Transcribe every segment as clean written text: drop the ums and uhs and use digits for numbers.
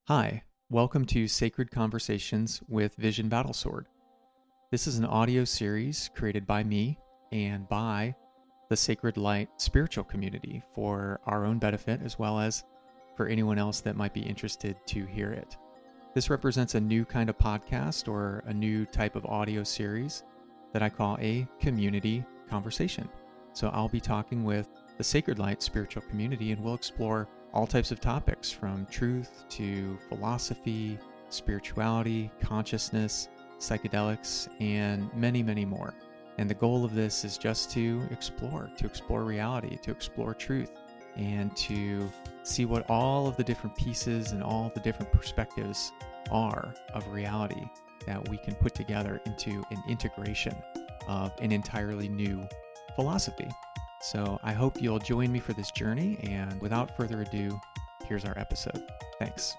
Hi, welcome to Sacred Conversations with Vision Battlesword. This is an audio series created by me and by the Sacred Light spiritual community for our own benefit as well as for anyone else that might be interested to hear it. This represents a new kind of podcast or a new type of audio series that I call a community conversation. So I'll be talking with the Sacred Light spiritual community and we'll explore all types of topics from truth to philosophy, spirituality, consciousness, psychedelics, and many, many more. And the goal of this is just to explore reality, to explore truth, and to see what all of the different pieces and all the different perspectives are of reality that we can put together into an integration of an entirely new philosophy. So I hope you'll join me for this journey, and without further ado, here's our episode. Thanks.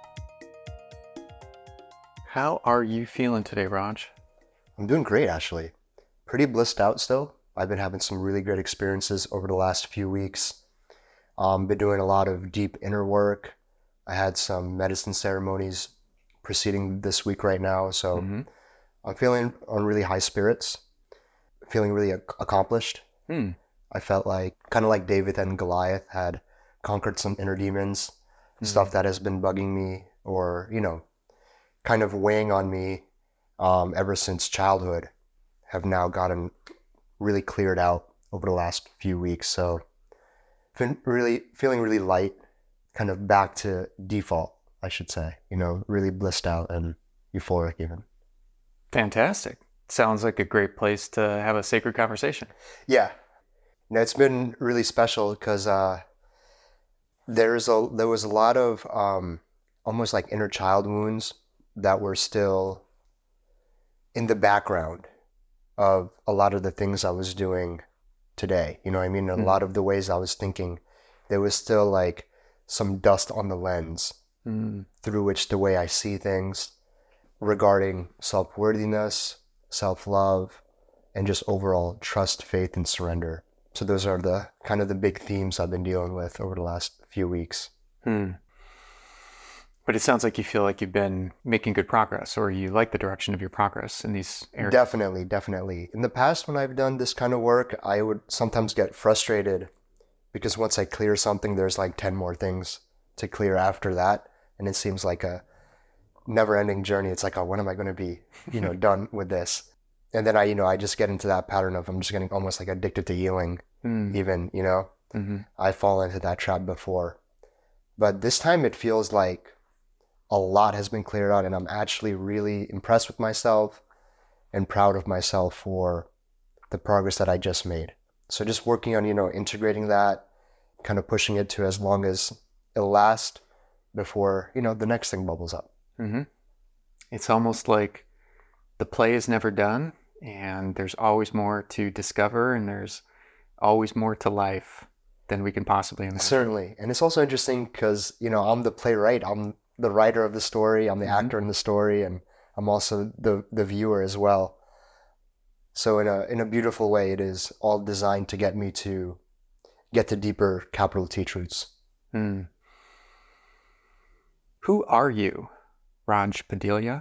How are you feeling today, Raj? I'm doing great, actually. Pretty blissed out still. I've been having some really great experiences over the last few weeks. Been doing a lot of deep inner work. I had some medicine ceremonies proceeding this week right now, so I'm feeling on really high spirits, feeling really accomplished. I felt like, kind of like David and Goliath had conquered some inner demons, stuff that has been bugging me or, kind of weighing on me ever since childhood, have now gotten really cleared out over the last few weeks. So been feeling really light, kind of back to default, I should say, really blissed out and euphoric even. Fantastic. Sounds like a great place to have a sacred conversation. Yeah. It's been really special because there was a lot of almost like inner child wounds that were still in the background of a lot of the things I was doing today. You know what I mean? A lot of the ways I was thinking, there was still like some dust on the lens through which the way I see things regarding self-worthiness, self-love, and just overall trust, faith, and surrender. So those are the kind of the big themes I've been dealing with over the last few weeks. But it sounds like you feel like you've been making good progress, or you like the direction of your progress in these areas. Definitely. In the past, when I've done this kind of work, I would sometimes get frustrated because once I clear something, there's like 10 more things to clear after that. And it seems like a never-ending journey. It's like, oh, when am I going to be, done with this? And then I just get into that pattern of I'm just getting almost like addicted to healing, even, I've fallen into that trap before. But this time it feels like a lot has been cleared out and I'm actually really impressed with myself and proud of myself for the progress that I just made. So just working on, integrating that, kind of pushing it to as long as it'll last before, the next thing bubbles up. It's almost like the play is never done. And there's always more to discover, and there's always more to life than we can possibly imagine. Certainly. And it's also interesting because, I'm the playwright. I'm the writer of the story. I'm the actor in the story, and I'm also the viewer as well. So in a beautiful way, it is all designed to get me to get to deeper capital T truths. Who are you, Raj Padilla?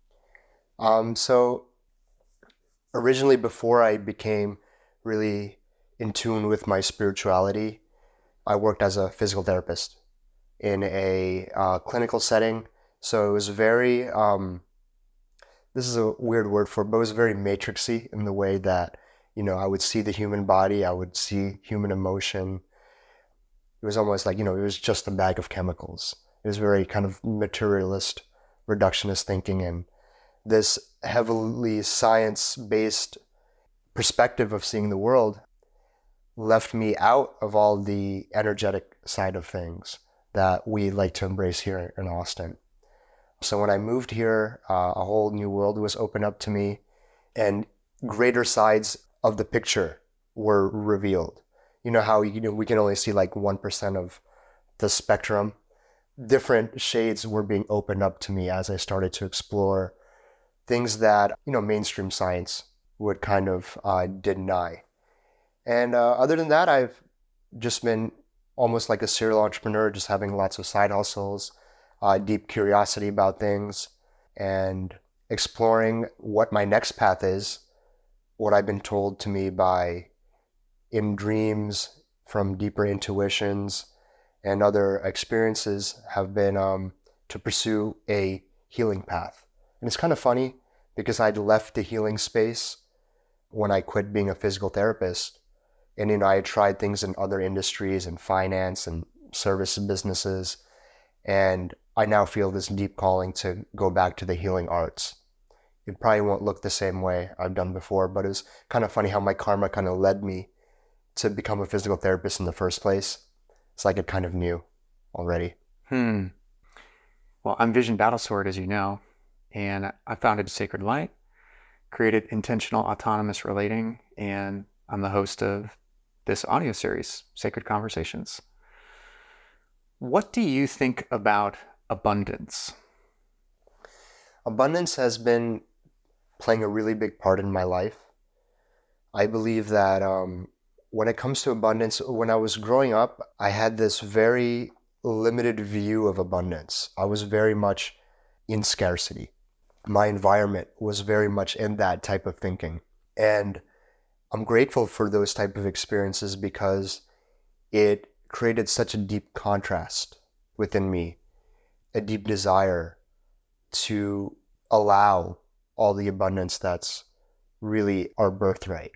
So originally, before I became really in tune with my spirituality, I worked as a physical therapist in a clinical setting. So it was very, this is a weird word for it, but it was very matrixy in the way that, I would see the human body, I would see human emotion. It was almost like, it was just a bag of chemicals. It was very kind of materialist, reductionist thinking, and this heavily science-based perspective of seeing the world left me out of all the energetic side of things that we like to embrace here in Austin. So when I moved here, a whole new world was opened up to me, and greater sides of the picture were revealed. You know how we can only see like 1% of the spectrum? Different shades were being opened up to me as I started to explore things that, mainstream science would kind of deny. And other than that, I've just been almost like a serial entrepreneur, just having lots of side hustles. deep curiosity about things, and exploring what my next path is, what I've been told to me by in dreams, from deeper intuitions and other experiences have been to pursue a healing path. And it's kind of funny because I'd left the healing space when I quit being a physical therapist. And, I had tried things in other industries and finance and service businesses. And I now feel this deep calling to go back to the healing arts. It probably won't look the same way I've done before, but it's kind of funny how my karma kind of led me to become a physical therapist in the first place. It's like it kind of knew already. Well, I'm Vision Battlesword, as you know, and I founded Sacred Light, created Intentional Autonomous Relating, and I'm the host of this audio series, Sacred Conversations. What do you think about abundance? Abundance has been playing a really big part in my life. I believe that when it comes to abundance, when I was growing up, I had this very limited view of abundance. I was very much in scarcity. My environment was very much in that type of thinking. And I'm grateful for those type of experiences because it created such a deep contrast within me, a deep desire to allow all the abundance that's really our birthright.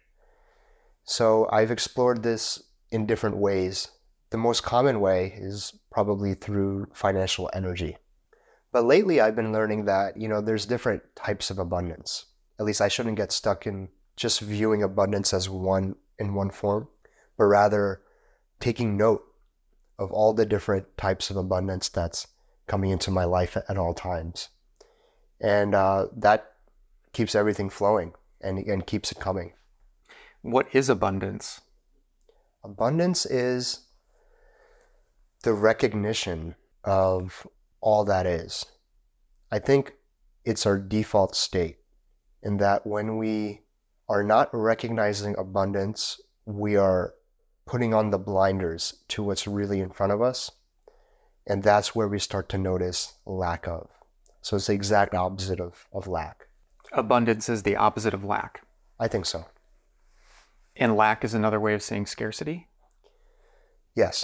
So I've explored this in different ways. The most common way is probably through financial energy. But lately I've been learning that, there's different types of abundance. At least I shouldn't get stuck in just viewing abundance as one form, but rather taking note of all the different types of abundance that's coming into my life at all times. And that keeps everything flowing and keeps it coming. What is abundance? Abundance is the recognition of all that is. I think it's our default state in that when we are not recognizing abundance, we are putting on the blinders to what's really in front of us. And that's where we start to notice lack of. So it's the exact opposite of lack. Abundance is the opposite of lack. I think so. And lack is another way of saying scarcity? Yes.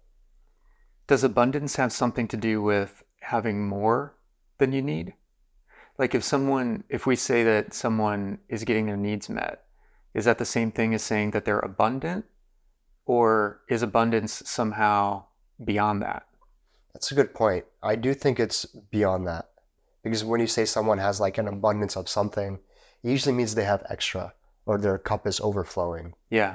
Does abundance have something to do with having more than you need? Like if we say that someone is getting their needs met, is that the same thing as saying that they're abundant? Or is abundance somehow beyond that? That's a good point. I do think it's beyond that. Because when you say someone has like an abundance of something, it usually means they have extra or their cup is overflowing. Yeah.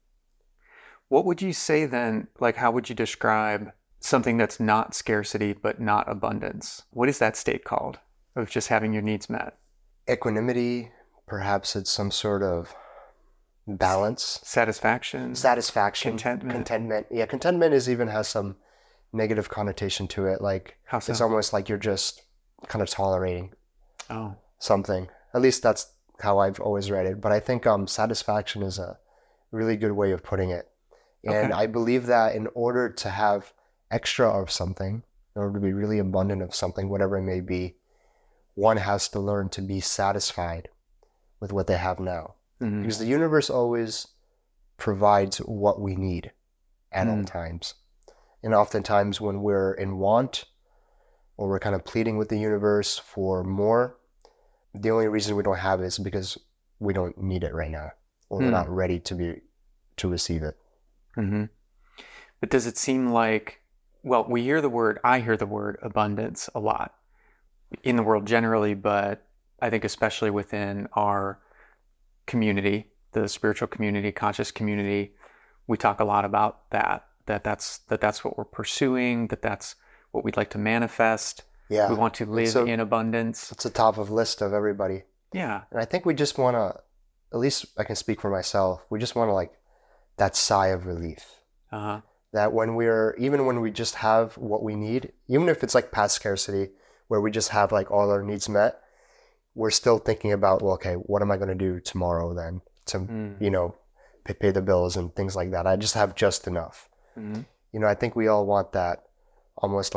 What would you say then, like how would you describe something that's not scarcity but not abundance? What is that state called of just having your needs met? Equanimity, perhaps it's some sort of balance. Satisfaction. Contentment. Yeah, contentment has some negative connotation to it. Like how so? It's almost like you're just kind of tolerating something. At least that's how I've always read it. But I think satisfaction is a really good way of putting it. And I believe that in order to have extra of something, in order to be really abundant of something, whatever it may be, one has to learn to be satisfied with what they have now. Mm-hmm. Because the universe always provides what we need at all times. And oftentimes when we're in want or we're kind of pleading with the universe for more, the only reason we don't have it is because we don't need it right now, or we're not ready to receive it. Mm-hmm. But does it seem like, well, I hear the word abundance a lot in the world generally, but I think especially within our community, the spiritual community, conscious community, we talk a lot about that's what we're pursuing, that's what we'd like to manifest. Yeah. We want to live in abundance. It's the top of list of everybody. Yeah. And I think we just want to, at least I can speak for myself, we just want to like that sigh of relief. Uh-huh. That even when we just have what we need, even if it's like past scarcity, where we just have like all our needs met, we're still thinking about, well, okay, what am I going to do tomorrow then to, pay the bills and things like that. I just have just enough. Mm-hmm. I think we all want that almost like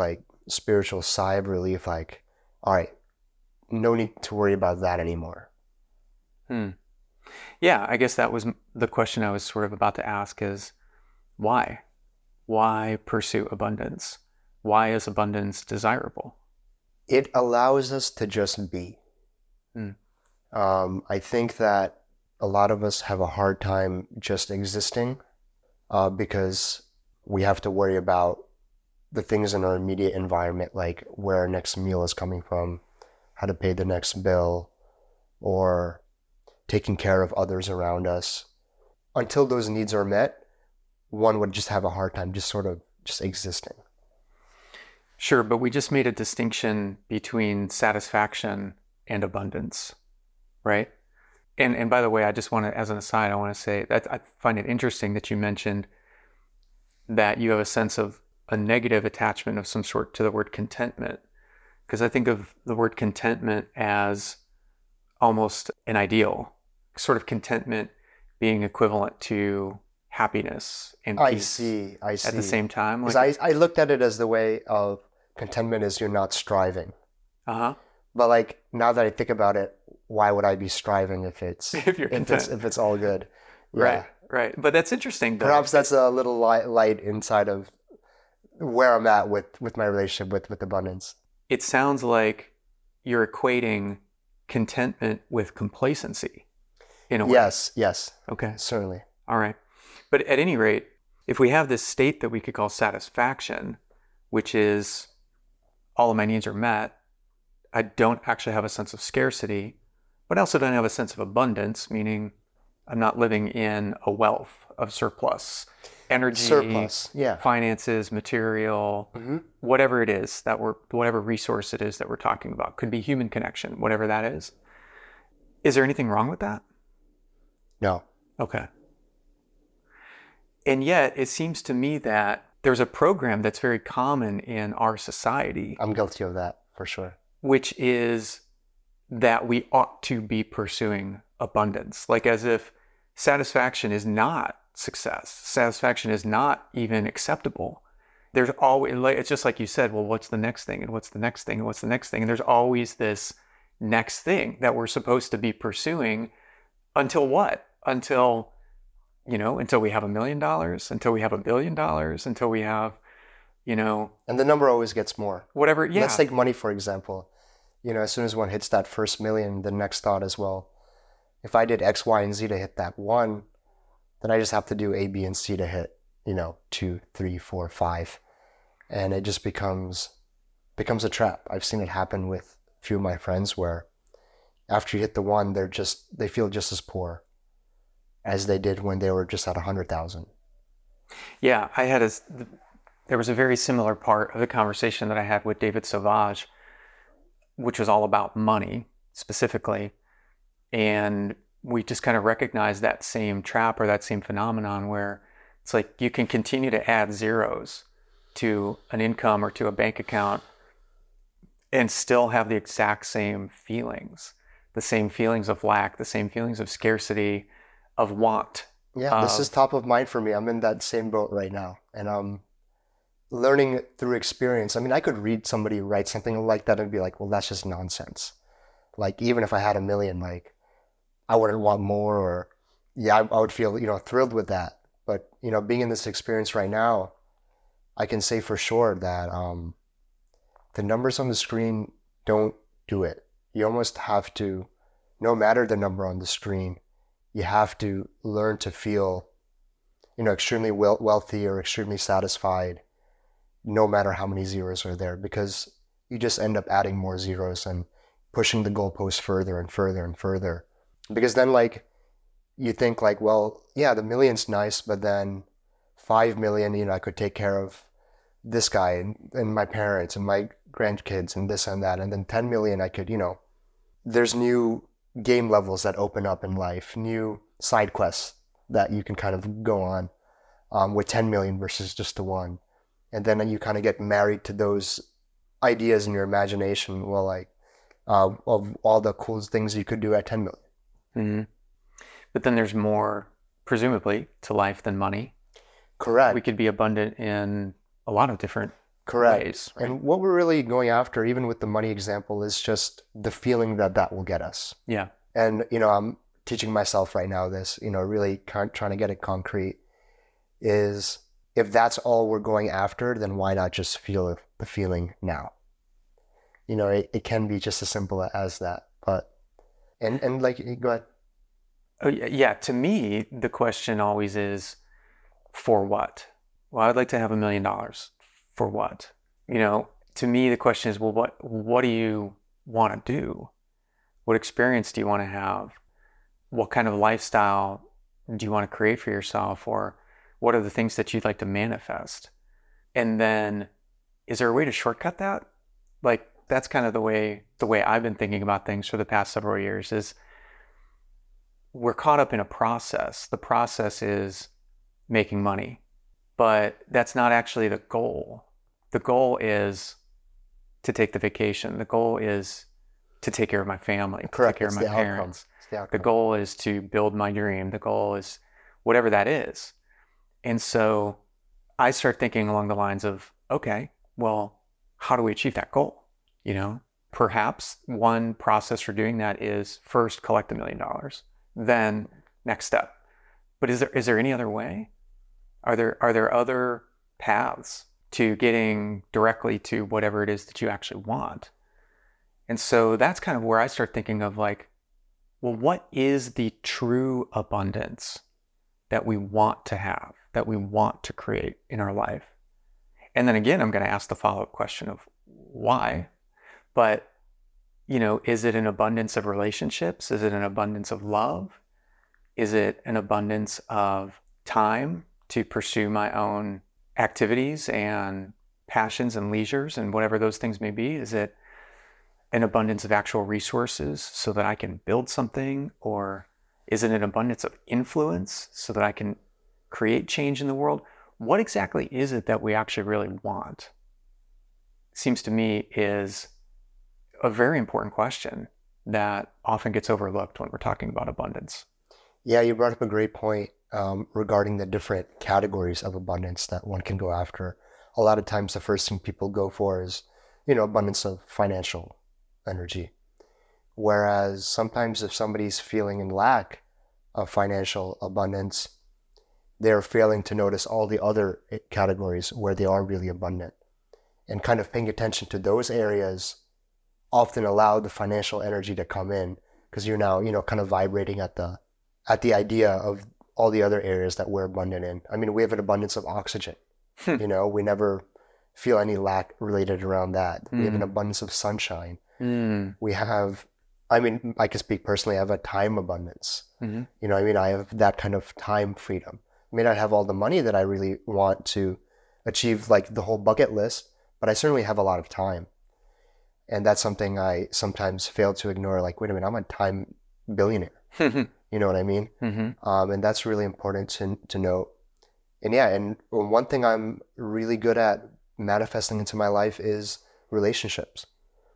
spiritual sigh of relief, like, all right, no need to worry about that anymore. Hmm. Yeah, I guess that was the question I was sort of about to ask is why? Why pursue abundance? Why is abundance desirable? It allows us to just be. Hmm. I think that a lot of us have a hard time just existing because we have to worry about the things in our immediate environment, like where our next meal is coming from, how to pay the next bill, or taking care of others around us. Until those needs are met, one would just have a hard time just sort of just existing. Sure, but we just made a distinction between satisfaction and abundance, right? And by the way, I just want to, as an aside, I want to say that I find it interesting that you mentioned that you have a sense of a negative attachment of some sort to the word contentment. Because I think of the word contentment as almost an ideal, sort of contentment being equivalent to happiness and I peace see. at the same time. Because I looked at it as the way of contentment is you're not striving. Uh-huh. But like now that I think about it, why would I be striving if If you're content. if it's all good? Yeah. Right, right. But that's interesting, though. Perhaps that's a little light inside of where I'm at with my relationship with abundance. It sounds like you're equating contentment with complacency in a way. Yes, Okay. certainly. All right. But at any rate, if we have this state that we could call satisfaction, which is all of my needs are met, I don't actually have a sense of scarcity, but I also don't have a sense of abundance, meaning I'm not living in a wealth of surplus, energy, Yeah. finances, material, whatever it is that whatever resource it is that we're talking about. Could be human connection, whatever that is. Is there anything wrong with that? No. Okay. And yet, it seems to me that there's a program that's very common in our society, I'm guilty of that for sure. which is that we ought to be pursuing abundance, like as if satisfaction is not success. Satisfaction is not even acceptable. There's always, it's just like you said, well, what's the next thing? And what's the next thing? And what's the next thing? And there's always this next thing that we're supposed to be pursuing until what? Until we have $1 million, until we have $1 billion, until we have, And the number always gets more. whatever. Yeah. Let's take money, for example. As soon as one hits that first million, the next thought is, well, if I did X, Y, and Z to hit that one, then I just have to do A, B, and C to hit, 2, 3, 4, 5. And it just becomes a trap. I've seen it happen with a few of my friends where after you hit the one, they feel just as poor as they did when they were just at 100,000. Yeah, there was a very similar part of the conversation that I had with David Sauvage, which was all about money specifically. And we just kind of recognized that same trap or that same phenomenon where it's like you can continue to add zeros to an income or to a bank account and still have the exact same feelings, the same feelings of lack, the same feelings of scarcity, of want. Yeah, this is top of mind for me. I'm in that same boat right now. And I'm learning through experience. I mean, I could read somebody write something like that and be like, well, that's just nonsense. Like, even if I had 1 million, like, I wouldn't want more, or yeah, I would feel, thrilled with that. But, being in this experience right now, I can say for sure that the numbers on the screen don't do it. You almost have to, no matter the number on the screen, you have to learn to feel, extremely wealthy or extremely satisfied, no matter how many zeros are there, because you just end up adding more zeros and pushing the goalpost further and further and further. Because then, like, you think like, well, yeah, the million's nice, but then 5 million, I could take care of this guy and my parents and my grandkids and this and that. And then 10 million, I could, there's new game levels that open up in life, new side quests that you can kind of go on with 10 million versus just the one. And then you kind of get married to those ideas in your imagination. Well, like of all the cool things you could do at 10 million. Mm-hmm. But then there's more, presumably, to life than money. Correct. We could be abundant in a lot of different Correct. ways, right? And what we're really going after, even with the money example, is just the feeling that that will get us. Yeah. And, I'm teaching myself right now this, really trying to get it concrete is if that's all we're going after, then why not just feel the feeling now? It can be just as simple as that. But, and like, go ahead. Oh, yeah. To me, the question always is, for what? Well, I'd like to have $1 million. For what? To me, the question is, well, what do you want to do? What experience do you want to have? What kind of lifestyle do you want to create for yourself? Or what are the things that you'd like to manifest? And then, is there a way to shortcut that? Like, that's kind of the way I've been thinking about things for the past several years is we're caught up in a process. The process is making money, but that's not actually the goal. The goal is to take the vacation. The goal is to take care of my family, Correct. to take care of my parents. The goal is to build my dream. The goal is whatever that is. And so I start thinking along the lines of, okay, well, how do we achieve that goal? Perhaps one process for doing that is first collect $1 million, then next step. But is there any other way? Are there other paths to getting directly to whatever it is that you actually want? And so that's kind of where I start thinking of like, well, what is the true abundance that we want to have, that we want to create in our life? And then again, I'm going to ask the follow-up question of why. But, is it an abundance of relationships? Is it an abundance of love? Is it an abundance of time to pursue my own activities and passions and leisures and whatever those things may be? Is it an abundance of actual resources so that I can build something? Or is it an abundance of influence so that I can create change in the world? What exactly is it that we actually really want? Seems to me is a very important question that often gets overlooked when we're talking about abundance. Yeah, you brought up a great point regarding the different categories of abundance that one can go after. A lot of times the first thing people go for is, abundance of financial energy. Whereas sometimes if somebody's feeling in lack of financial abundance, they're failing to notice all the other categories where they are really abundant. And kind of paying attention to those areas often allow the financial energy to come in because you're now, kind of vibrating at the idea of all the other areas that we're abundant in. I mean, we have an abundance of oxygen. We never feel any lack related around that. We have an abundance of sunshine. We have, I can speak personally, I have a time abundance. I have that kind of time freedom. I may not have all the money that I really want to achieve, like the whole bucket list, but I certainly have a lot of time. And that's something I sometimes fail to ignore. Like, wait a minute, I'm a time billionaire. You know what I mean? And that's really important to note. And yeah, and one thing I'm really good at manifesting into my life is relationships.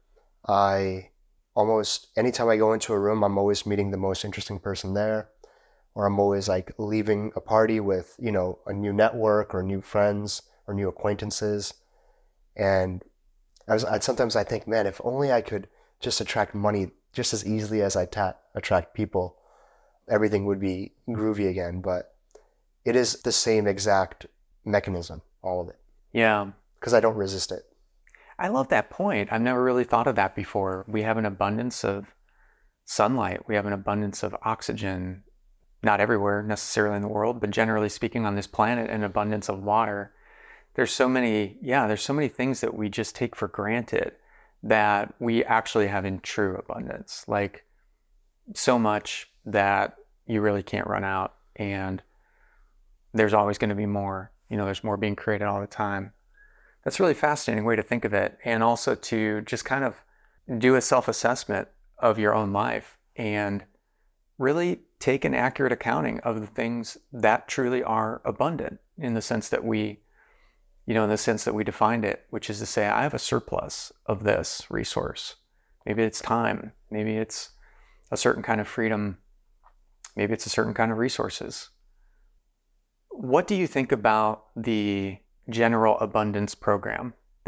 Anytime I go into a room, I'm always meeting the most interesting person there, or I'm always like leaving a party with, a new network or new friends or new acquaintances. And sometimes I think, man, if only I could just attract money just as easily as I attract people, everything would be groovy again. But it is the same exact mechanism, all of it. Yeah. Because I don't resist it. I love that point. I've never really thought of that before. We have an abundance of sunlight. We have an abundance of oxygen, not everywhere necessarily in the world, but generally speaking on this planet, an abundance of water. There's so many things that we just take for granted that we actually have in true abundance. Like so much that you really can't run out, and there's always going to be more. There's more being created all the time. That's a really fascinating way to think of it, and also to just kind of do a self-assessment of your own life and really take an accurate accounting of the things that truly are abundant in the sense that we defined it, which is to say, I have a surplus of this resource. Maybe it's time. Maybe it's a certain kind of freedom. Maybe it's a certain kind of resources. What do you think about the general abundance program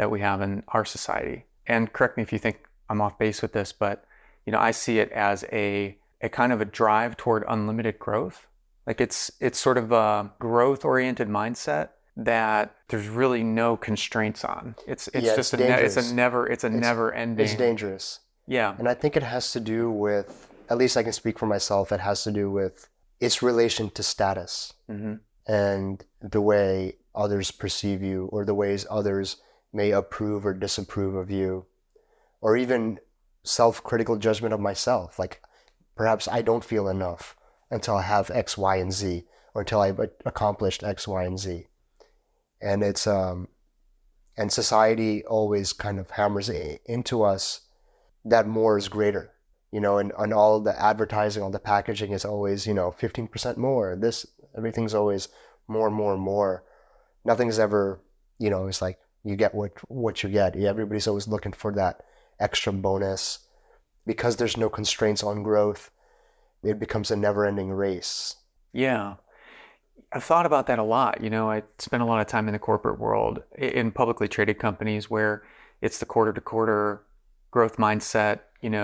that we have in our society. And correct me if you think I'm off base with this, but I see it as a kind of a drive toward unlimited growth. Like it's sort of a growth-oriented mindset that there's really no constraints on. It's just it's never ending. It's dangerous. Yeah. And I think it has to do with, at least I can speak for myself, it has to do with its relation to status and the way others perceive you, or the ways others may approve or disapprove of you, or even self-critical judgment of myself. Like perhaps I don't feel enough until I have X, Y, and Z, or until I've accomplished X, Y, and Z. And it's and society always kind of hammers into us that more is greater, and all the advertising, all the packaging is always, 15% more. Everything's always more and more and more. Nothing's ever, it's like you get what you get. Everybody's always looking for that extra bonus. Because there's no constraints on growth, it becomes a never-ending race. Yeah. I've thought about that a lot. I spent a lot of time in the corporate world, in publicly traded companies where it's the quarter-to-quarter growth mindset,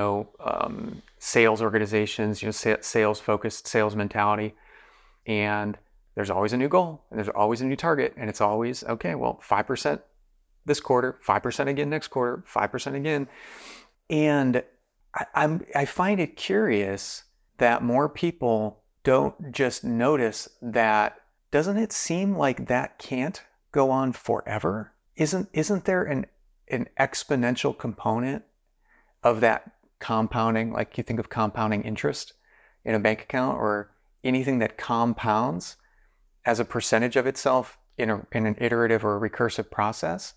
sales organizations, sales-focused sales mentality. And there's always a new goal, and there's always a new target, and it's always, okay, well, 5% this quarter, 5% again next quarter, 5% again. And I find it curious that more people don't just notice that. Doesn't it seem like that can't go on forever? Isn't there an exponential component of that compounding? Like you think of compounding interest in a bank account, or anything that compounds as a percentage of itself in an iterative or a recursive process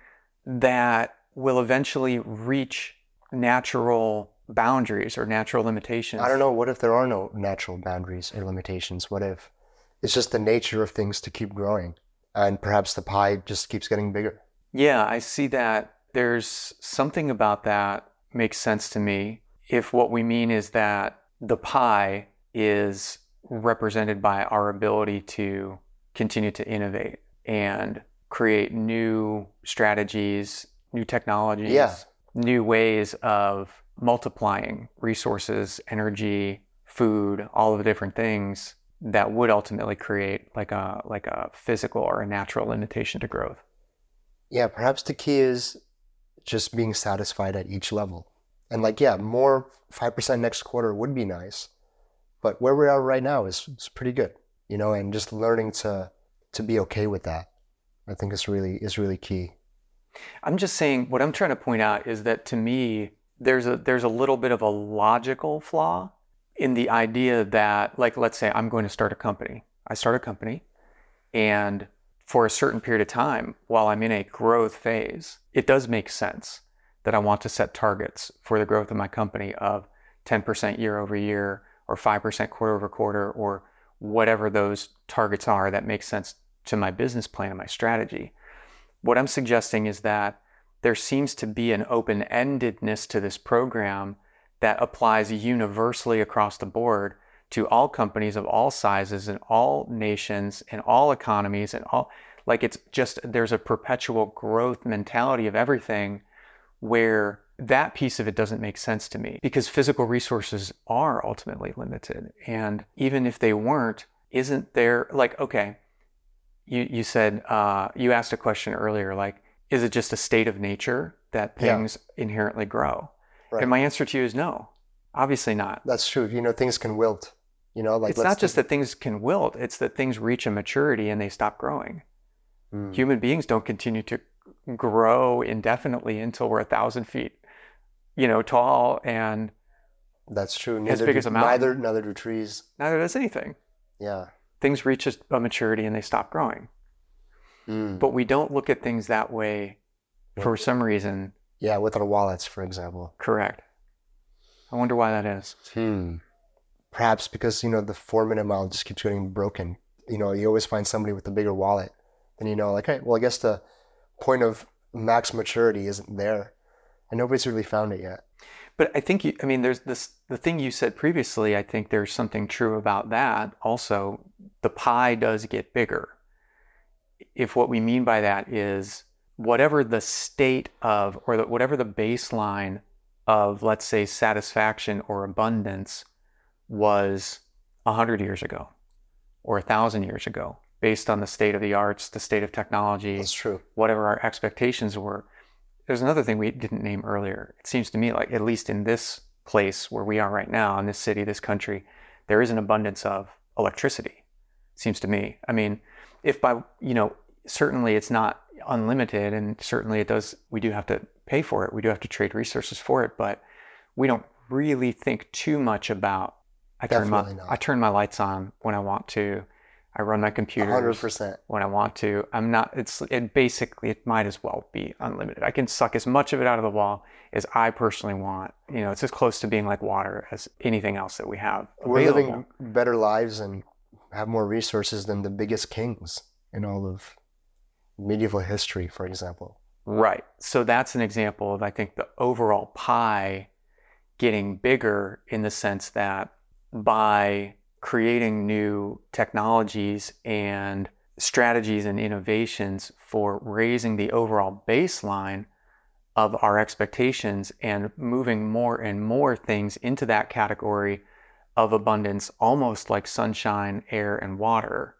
that will eventually reach natural boundaries or natural limitations. I don't know. What if there are no natural boundaries or limitations? What if it's just the nature of things to keep growing, and perhaps the pie just keeps getting bigger? Yeah, I see that. There's something about that makes sense to me. If what we mean is that the pie is represented by our ability to continue to innovate and create new strategies, new technologies, new ways of multiplying resources, energy, food, all of the different things that would ultimately create like a physical or a natural limitation to growth. Yeah, perhaps the key is just being satisfied at each level. And more 5% next quarter would be nice. But where we are right now is pretty good, and just learning to be okay with that, I think is really key. I'm just saying, what I'm trying to point out is that to me, there's a little bit of a logical flaw in the idea that, like, let's say I'm going to start a company. I start a company, and for a certain period of time, while I'm in a growth phase, it does make sense that I want to set targets for the growth of my company of 10% year over year, or 5% quarter over quarter, or whatever those targets are that make sense to my business plan and my strategy. What I'm suggesting is that there seems to be an open-endedness to this program that applies universally across the board to all companies of all sizes and all nations and all economies, and all, like, it's just, there's a perpetual growth mentality of everything, where that piece of it doesn't make sense to me, because physical resources are ultimately limited. And even if they weren't, isn't there, like, okay, you said, you asked a question earlier, like, is it just a state of nature that things inherently grow? Right. And my answer to you is no, obviously not. That's true. Things can wilt. It's not just that things can wilt, it's that things reach a maturity and they stop growing. Human beings don't continue to grow indefinitely until we're 1,000 feet, tall, and that's true. As big as a mountain. Neither do trees. Neither does anything. Yeah. Things reach a maturity and they stop growing. But we don't look at things that way for some reason. Yeah, with our wallets, for example. Correct. I wonder why that is. Perhaps because, the 4-minute mile just keeps getting broken. You always find somebody with a bigger wallet. And hey, well, I guess the point of max maturity isn't there. And nobody's really found it yet. But I think, there's the thing you said previously, I think there's something true about that. Also, the pie does get bigger. If what we mean by that is whatever the state of, or whatever the baseline of, let's say, satisfaction or abundance was 100 years ago or 1,000 years ago, based on the state of the arts, the state of technology, That's true. whatever our expectations were. There's another thing we didn't name earlier. It seems to me like, at least in this place where we are right now, in this city, this country, there is an abundance of electricity, seems to me. I mean, if by, certainly it's not unlimited, and certainly we do have to pay for it. We do have to trade resources for it, but we don't really think too much about, I turn my lights on when I want to. I run my computer 100%. when I want to. It might as well be unlimited. I can suck as much of it out of the wall as I personally want. It's as close to being like water as anything else that we have available. We're living better lives and have more resources than the biggest kings in all of medieval history, for example. Right. So that's an example of, I think, the overall pie getting bigger, in the sense that by creating new technologies and strategies and innovations for raising the overall baseline of our expectations and moving more and more things into that category of abundance, almost like sunshine, air, and water,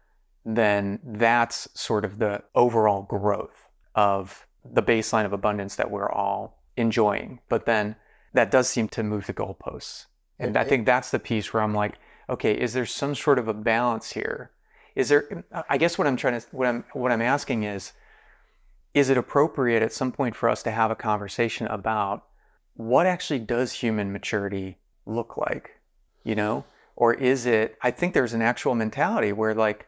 then that's sort of the overall growth of the baseline of abundance that we're all enjoying. But then that does seem to move the goalposts. And I think that's the piece where I'm like, okay, is there some sort of a balance here? I guess what I'm asking is it appropriate at some point for us to have a conversation about what actually does human maturity look like, Or is it, I think there's an actual mentality where, like,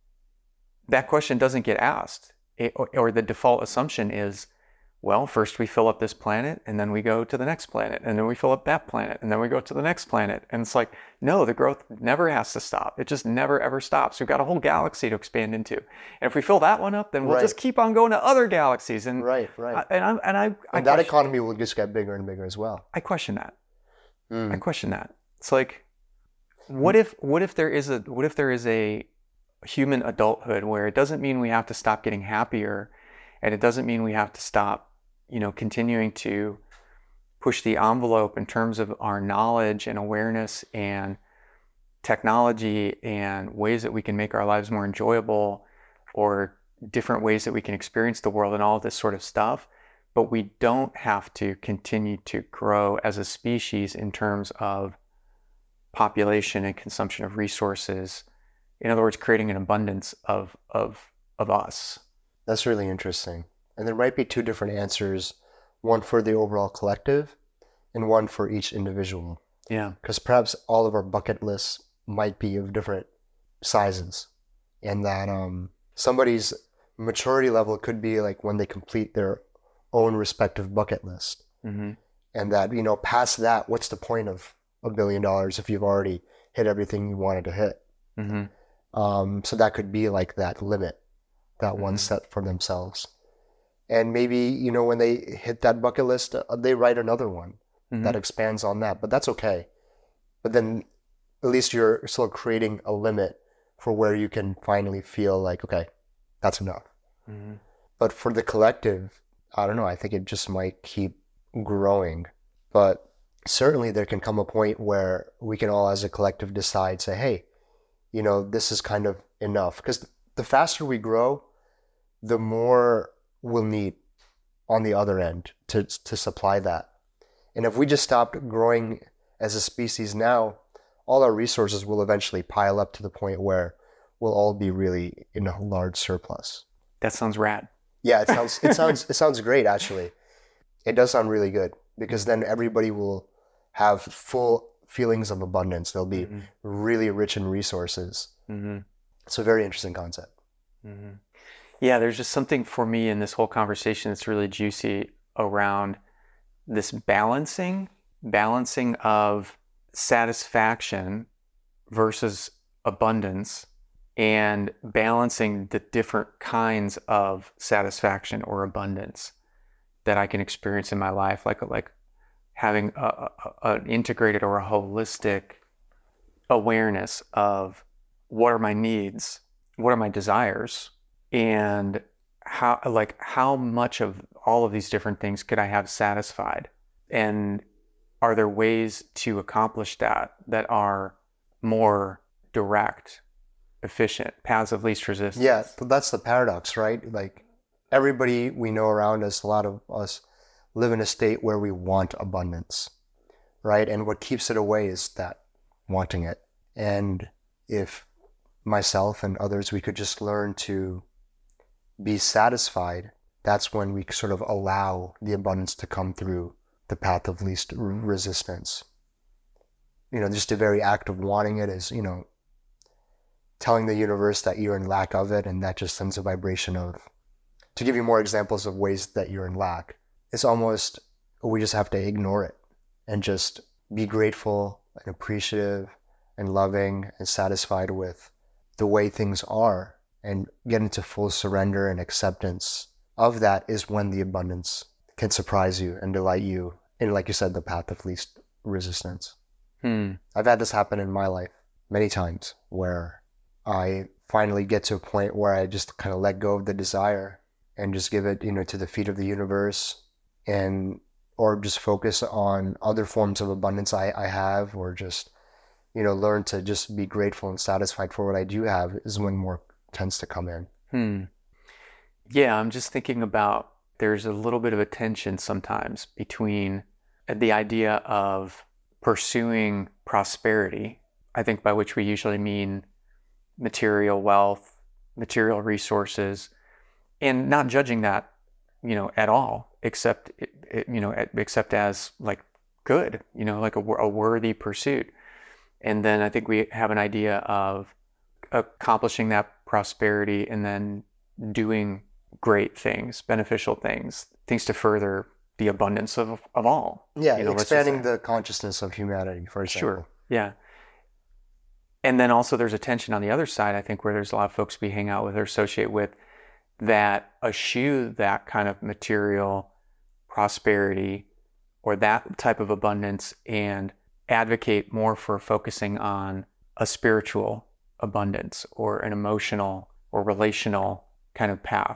that question doesn't get asked, or the default assumption is, well, first we fill up this planet, and then we go to the next planet, and then we fill up that planet, and then we go to the next planet. And it's like, no, the growth never has to stop. It just never, ever stops. We've got a whole galaxy to expand into. And if we fill that one up, then we'll just keep on going to other galaxies. And right. And that economy will just get bigger and bigger as well. I question that. I question that. It's like, what if there is a human adulthood where it doesn't mean we have to stop getting happier, and it doesn't mean we have to stop continuing to push the envelope in terms of our knowledge and awareness and technology and ways that we can make our lives more enjoyable, or different ways that we can experience the world and all of this sort of stuff. But we don't have to continue to grow as a species in terms of population and consumption of resources. In other words, creating an abundance of us. That's really interesting. And there might be two different answers, one for the overall collective and one for each individual. Yeah. Because perhaps all of our bucket lists might be of different sizes, and that somebody's maturity level could be like when they complete their own respective bucket list. Mm-hmm. And that, past that, what's the point of $1 billion if you've already hit everything you wanted to hit? Mm-hmm. So that could be like that limit that one set for themselves. And maybe, when they hit that bucket list, they write another one that expands on that. But that's okay. But then at least you're still creating a limit for where you can finally feel like, okay, that's enough. Mm-hmm. But for the collective, I don't know, I think it just might keep growing. But certainly there can come a point where we can all as a collective decide, say, hey, this is kind of enough. Because the faster we grow, the more we'll need on the other end to supply that. And if we just stopped growing as a species now, all our resources will eventually pile up to the point where we'll all be really in a large surplus. That sounds rad. Yeah, it sounds great, actually. It does sound really good, because then everybody will have full feelings of abundance. They'll be really rich in resources. Mm-hmm. It's a very interesting concept. Mm-hmm. Yeah, there's just something for me in this whole conversation that's really juicy around this balancing of satisfaction versus abundance, and balancing the different kinds of satisfaction or abundance that I can experience in my life, like having an integrated or a holistic awareness of what are my needs, what are my desires, and how much of all of these different things could I have satisfied? And are there ways to accomplish that are more direct, efficient, paths of least resistance? Yeah, but that's the paradox, right? Like everybody we know around us, a lot of us live in a state where we want abundance, right? And what keeps it away is that wanting it. And if myself and others, we could just learn to be satisfied, that's when we sort of allow the abundance to come through the path of least resistance. Just the very act of wanting it is, telling the universe that you're in lack of it, and that just sends a vibration of, to give you more examples of ways that you're in lack, it's almost, we just have to ignore it and just be grateful and appreciative and loving and satisfied with the way things are, and get into full surrender and acceptance of that is when the abundance can surprise you and delight you in, like you said, the path of least resistance. I've had this happen in my life many times where I finally get to a point where I just kind of let go of the desire and just give it, to the feet of the universe, or just focus on other forms of abundance I have, or just, learn to just be grateful and satisfied for what I do have, is when more tends to come in. Yeah, I'm just thinking about, there's a little bit of a tension sometimes between the idea of pursuing prosperity, I think by which we usually mean material wealth, material resources, and not judging that, at all, except as like good, like a worthy pursuit. And then I think we have an idea of accomplishing that prosperity and then doing great things, beneficial things to further the abundance of all. Yeah, expanding the consciousness of humanity, for example. Sure, yeah. And then also there's a tension on the other side, I think, where there's a lot of folks we hang out with or associate with that eschew that kind of material prosperity or that type of abundance and advocate more for focusing on a spiritual abundance or an emotional or relational kind of path.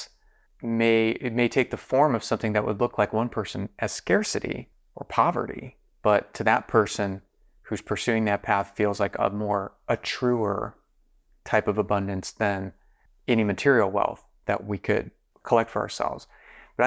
It may take the form of something that would look like one person as scarcity or poverty, but to that person who's pursuing that path feels like a truer type of abundance than any material wealth that we could collect for ourselves. But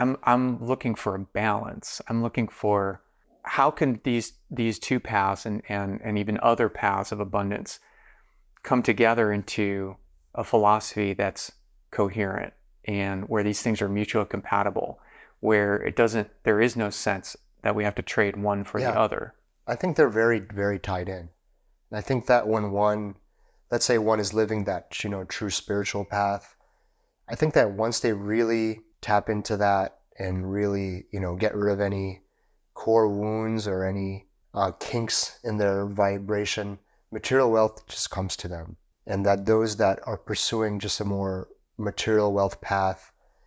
I'm looking for a balance. I'm looking for, how can these two paths and even other paths of abundance come together into a philosophy that's coherent, and where these things are mutually compatible, where there is no sense that we have to trade one for the other. I think they're very, very tied in. And I think that when let's say one is living that, true spiritual path, I think that once they really tap into that and really, get rid of any core wounds or any kinks in their vibration, material wealth just comes to them. And that those that are pursuing just a more material wealth path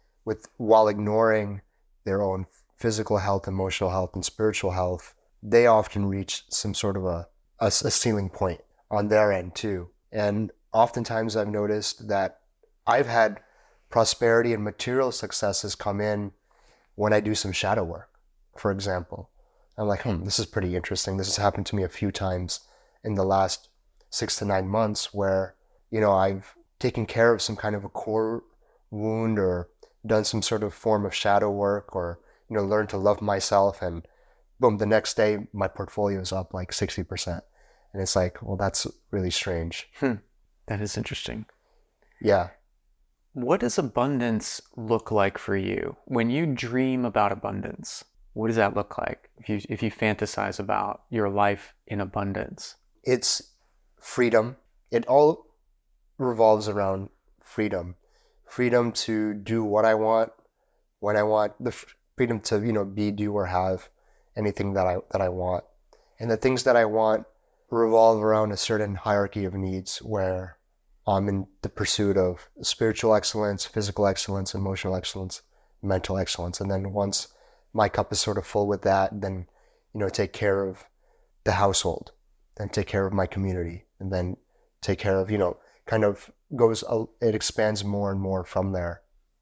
while ignoring their own physical health, emotional health, and spiritual health, they often reach some sort of a ceiling point on their end too. And oftentimes I've noticed that I've had prosperity and material successes come in when I do some shadow work, for example. I'm like, this is pretty interesting. This has happened to me a few times in the last 6 to 9 months where, I've taken care of some kind of a core wound or done some sort of form of shadow work, or, learned to love myself, and boom, the next day my portfolio is up like 60%. And it's like, well, that's really strange. That is interesting. Yeah. What does abundance look like for you? When you dream about abundance, what does that look like? If you fantasize about your life in abundance? It's freedom. It all revolves around freedom. Freedom to do what I want, when I want, the freedom to, be, do, or have anything that I want. And the things that I want revolve around a certain hierarchy of needs, where I'm in the pursuit of spiritual excellence, physical excellence, emotional excellence, mental excellence. And then once my cup is sort of full with that, then, take care of the household, then take care of my community, and then take care of, it expands more and more from there.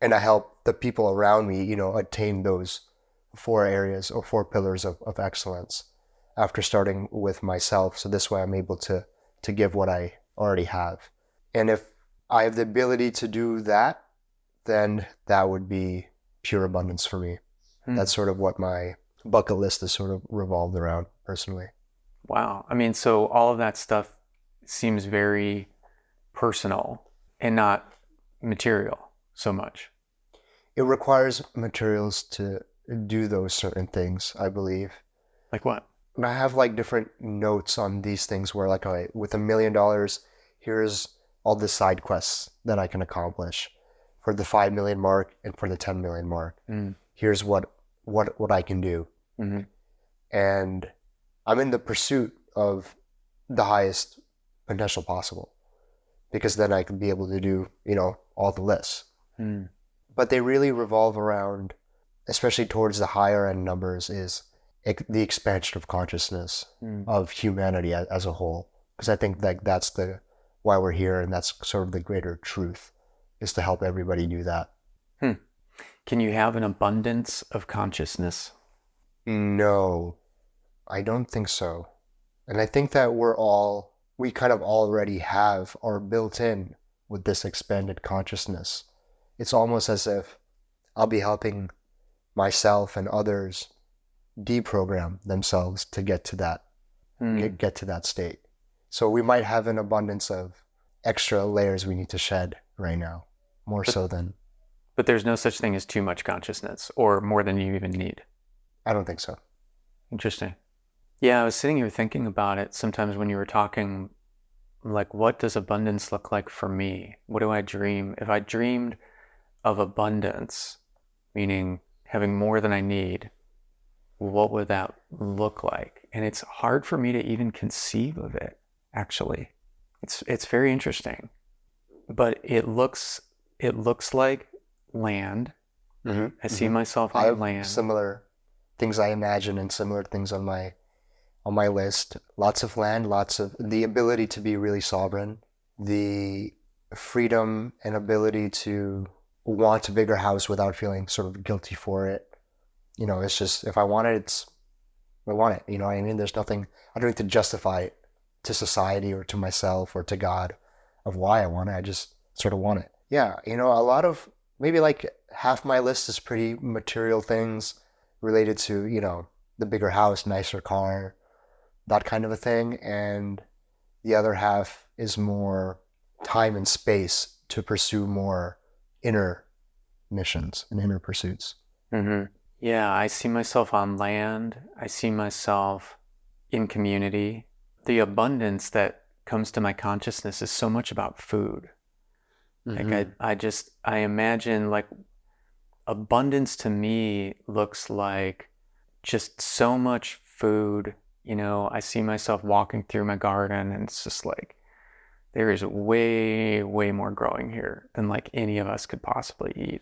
and I help the people around me, attain those 4 areas or 4 pillars of excellence after starting with myself. So this way I'm able to give what I already have. And if I have the ability to do that, then that would be pure abundance for me. That's sort of what my bucket list is sort of revolved around personally. Wow. I mean, so all of that stuff seems very personal and not material so much. It requires materials to do those certain things, I believe. Like what? And I have like different notes on these things where like, okay, with $1 million, here's all the side quests that I can accomplish for the 5 million mark and for the 10 million mark. Here's what I can do. Mm-hmm. And I'm in the pursuit of the highest potential possible, because then I can be able to do, all the lists. But they really revolve around, especially towards the higher end numbers, is the expansion of consciousness of humanity as a whole. Because I think that that's why we're here, and that's sort of the greater truth, is to help everybody do that. Can you have an abundance of consciousness? No, I don't think so. And I think that we kind of already have or built in with this expanded consciousness. It's almost as if I'll be helping myself and others deprogram themselves to get to that, get to that state. So we might have an abundance of extra layers we need to shed right now, so than. But there's no such thing as too much consciousness, or more than you even need. I don't think so. Interesting. Yeah, I was sitting here thinking about it sometimes when you were talking, like, what does abundance look like for me? What do I dream? If I dreamed of abundance, meaning having more than I need, what would that look like? And it's hard for me to even conceive of it, actually. It's very interesting. But it looks like land. Mm-hmm. I see myself I on have land. Similar things I imagine and similar things on my list. Lots of land, lots of the ability to be really sovereign, the freedom and ability to want a bigger house without feeling sort of guilty for it. It's just, if I want it, I want it. You know what I mean? There's nothing, I don't need to justify it to society or to myself or to God of why I want it. I just sort of want it. Yeah, a lot of, maybe like half my list is pretty material things related to, the bigger house, nicer car, that kind of a thing. And the other half is more time and space to pursue more inner missions and inner pursuits. Mm-hmm. Yeah, I see myself on land. I see myself in community. The abundance that comes to my consciousness is so much about food. Mm-hmm. Like I imagine, like, abundance to me looks like just so much food. I see myself walking through my garden, and it's just like there is way, way more growing here than like any of us could possibly eat.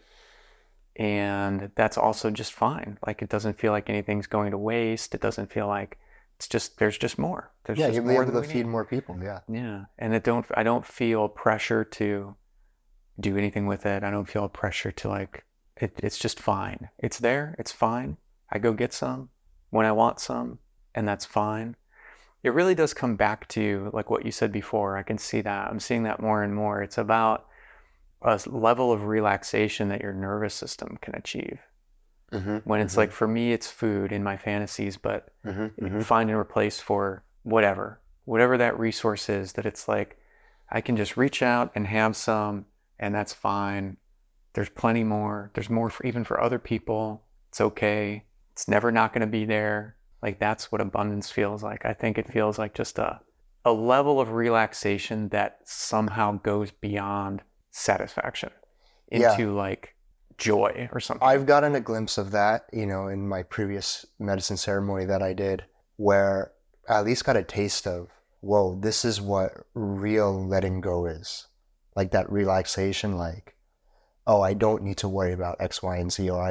And that's also just fine. Like, it doesn't feel like anything's going to waste. It doesn't feel like there's just more. There's just you'll be more able than to we feed need. more people. Yeah. Yeah. And I don't feel pressure to do anything with it. I don't feel pressure to like, it's just fine. It's there. It's fine. I go get some when I want some, and that's fine. It really does come back to like what you said before. I can see that. I'm seeing that more and more. It's about a level of relaxation that your nervous system can achieve. Mm-hmm. When it's like, for me, it's food in my fantasies, but Mm-hmm. find and replace for whatever that resource is, that it's like, I can just reach out and have some, and that's fine. There's plenty more. There's more even for other people. It's okay. It's never not going to be there. Like, that's what abundance feels like. I think it feels like just a level of relaxation that somehow goes beyond satisfaction into like joy or something. I've gotten a glimpse of that, in my previous medicine ceremony that I did, where I at least got a taste of, whoa, this is what real letting go is. Like that relaxation, like, oh, I don't need to worry about X, Y, and Z, or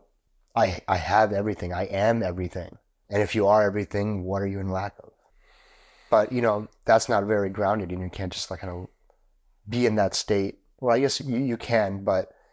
I have everything. I am everything. And if you are everything, what are you in lack of? But, that's not very grounded, and you can't just like kind of be in that state. Well, I guess you can, but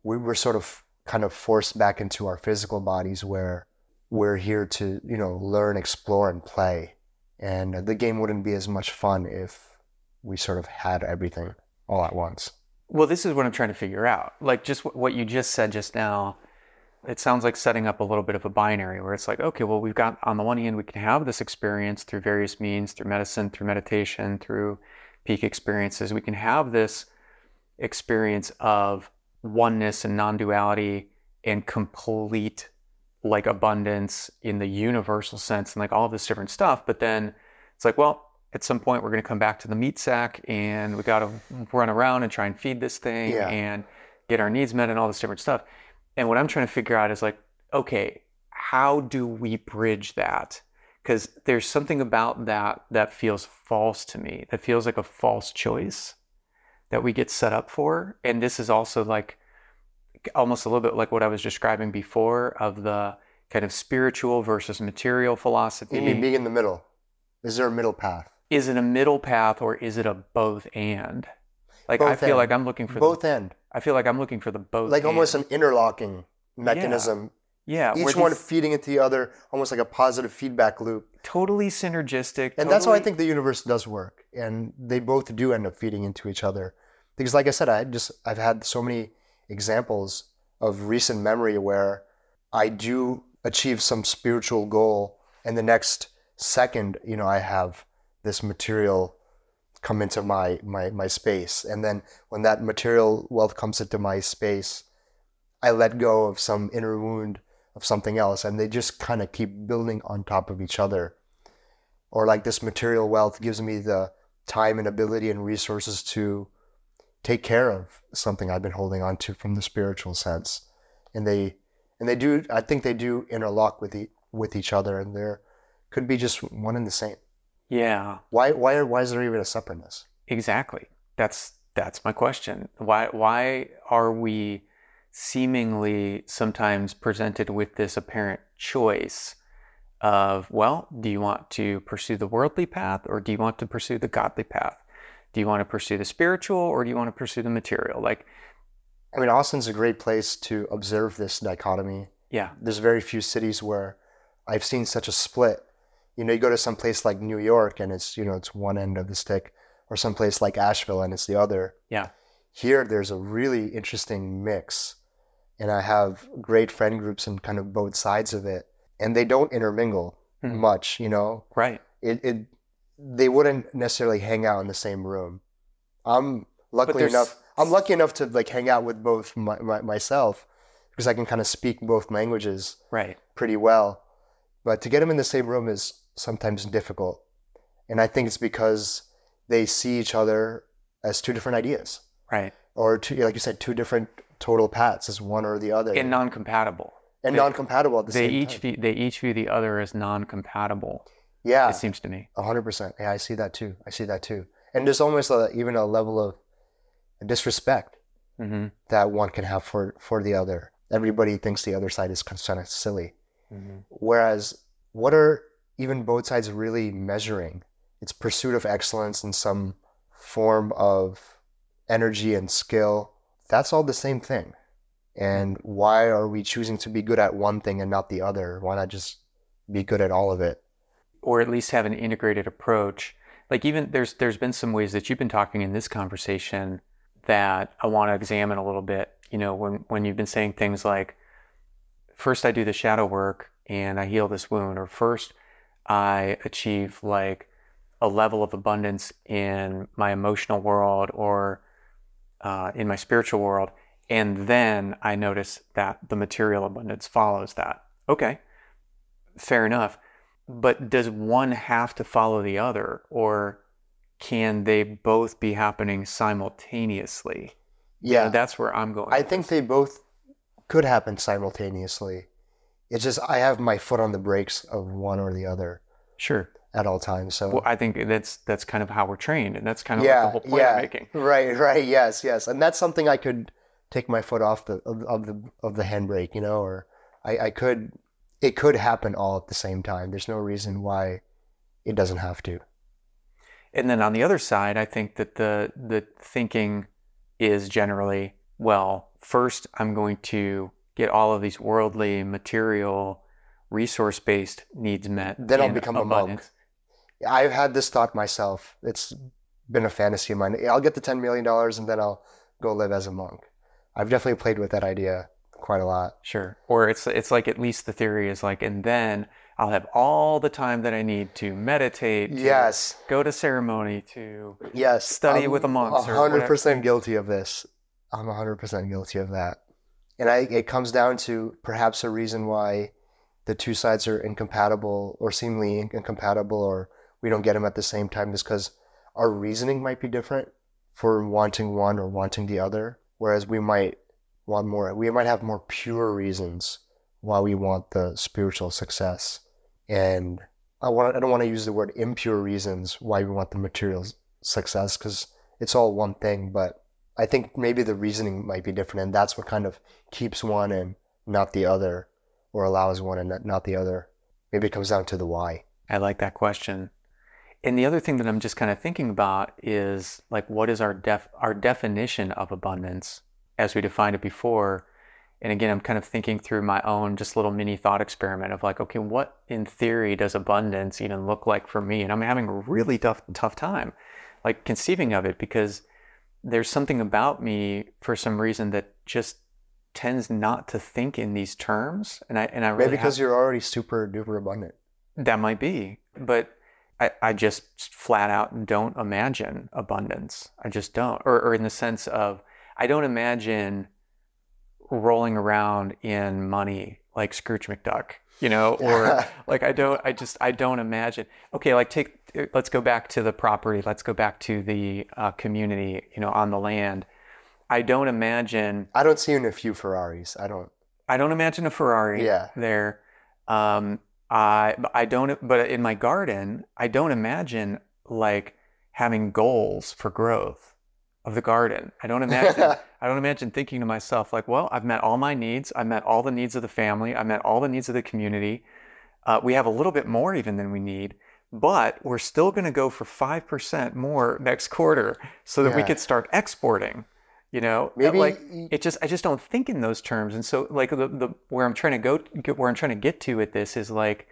we were sort of kind of forced back into our physical bodies where we're here to, learn, explore, and play. And the game wouldn't be as much fun if we sort of had everything all at once. Well, this is what I'm trying to figure out. Like just what you just said just now, it sounds like setting up a little bit of a binary where it's like, okay, well, we've got, on the one hand, we can have this experience through various means, through medicine, through meditation, through peak experiences. We can have this experience of oneness and non-duality and complete like abundance in the universal sense and like all of this different stuff. But then it's like, well, at some point we're going to come back to the meat sack and we got to run around and try and feed this thing and get our needs met and all this different stuff. And what I'm trying to figure out is like, okay, how do we bridge that? Because there's something about that feels false to me. That feels like a false choice that we get set up for. And this is also like almost a little bit like what I was describing before of the kind of spiritual versus material philosophy. You mean being in the middle? Is there a middle path? Is it a middle path or is it a both and? Like Both I feel and. like I'm looking for both end. I feel like I'm looking for the both. Like and. almost an interlocking mechanism. Yeah. Each one feeding into the other, almost like a positive feedback loop. Totally synergistic. And that's how I think the universe does work. And they both do end up feeding into each other. Because like I said, I've had so many examples of recent memory where I do achieve some spiritual goal and the next second, I have this material come into my space. And then when that material wealth comes into my space, I let go of some inner wound of something else, and they just kind of keep building on top of each other. Or like this material wealth gives me the time and ability and resources to take care of something I've been holding on to from the spiritual sense. And they do, I think they do interlock with each other, and there could be just one and the same. Yeah. Why is there even a separateness? Exactly. That's my question. Why are we seemingly sometimes presented with this apparent choice of, well, do you want to pursue the worldly path or do you want to pursue the godly path? Do you want to pursue the spiritual or do you want to pursue the material? Austin's a great place to observe this dichotomy. Yeah. There's very few cities where I've seen such a split. You go to some place like New York and it's, it's one end of the stick, or some place like Asheville and it's the other. Yeah. Here, there's a really interesting mix. And I have great friend groups in kind of both sides of it. And they don't intermingle much, Right. They wouldn't necessarily hang out in the same room. I'm lucky enough to like hang out with both myself because I can kind of speak both languages pretty well. But to get them in the same room is sometimes difficult. And I think it's because they see each other as two different ideas. Right. Or two, like you said, two different total paths, as one or the other. And non-compatible. Non-compatible at the same time. They each view the other as non-compatible. Yeah. It seems to me. 100%. Yeah, I see that too. And there's almost even a level of disrespect that one can have for the other. Everybody thinks the other side is kind of silly. Whereas, what are even both sides really measuring? It's pursuit of excellence in some form of energy and skill. That's all the same thing. And why are we choosing to be good at one thing and not the other? Why not just be good at all of it? Or at least have an integrated approach. Like even there's been some ways that you've been talking in this conversation that I want to examine a little bit. When you've been saying things like, first I do the shadow work and I heal this wound, or first I achieve like a level of abundance in my emotional world or in my spiritual world, and then I notice that the material abundance follows that. Okay, fair enough. But does one have to follow the other, or can they both be happening simultaneously? Yeah, that's where I'm going. I think they both could happen simultaneously. It's just I have my foot on the brakes of one or the other. Sure. At all times. So well, I think that's kind of how we're trained, and that's kind of like the whole point I'm making. Right. Yes. And that's something I could take my foot off the handbrake, or I could. It could happen all at the same time. There's no reason why it doesn't have to. And then on the other side, I think that the thinking is generally, well, first I'm going to get all of these worldly, material, resource-based needs met Then I'll in become a monk. abundance. I've had this thought myself. It's been a fantasy of mine. I'll get the $10 million and then I'll go live as a monk. I've definitely played with that idea quite a lot. Sure. Or it's like at least the theory is like, and then I'll have all the time that I need to meditate, to Yes. go to ceremony, to Yes. study with the monks or whatever. 100% guilty of this. I'm 100% guilty of that. And it comes down to perhaps a reason why the two sides are incompatible or seemingly incompatible, or we don't get them at the same time, is because our reasoning might be different for wanting one or wanting the other. Whereas we might have more pure reasons why we want the spiritual success. And I don't want to use the word impure reasons why we want the material success, because it's all one thing, but I think maybe the reasoning might be different, and that's what kind of keeps one and not the other, or allows one and not the other. Maybe it comes down to the why. I like that question. And the other thing that I'm just kind of thinking about is like, what is our definition of abundance as we defined it before? And again, I'm kind of thinking through my own just little mini thought experiment of like, okay, what in theory does abundance even look like for me? And I'm having a really tough time like conceiving of it, because there's something about me for some reason that just tends not to think in these terms. And I really Maybe because you're already super duper abundant. That might be, but I just flat out don't imagine abundance. I just don't. Or in the sense of, I don't imagine rolling around in money like Scrooge McDuck, or like I don't imagine. Okay, like let's go back to the property. Let's go back to the community, on the land. I don't imagine. I don't see you in a few Ferraris. I don't imagine a Ferrari there. I don't, but in my garden, I don't imagine like having goals for growth of the garden. I don't imagine thinking to myself like, well, I've met all my needs. I met all the needs of the family. I met all the needs of the community. We have a little bit more even than we need, but we're still going to go for 5% more next quarter so that we could start exporting. Maybe like I just don't think in those terms. And so like where I'm trying to get to with this is like,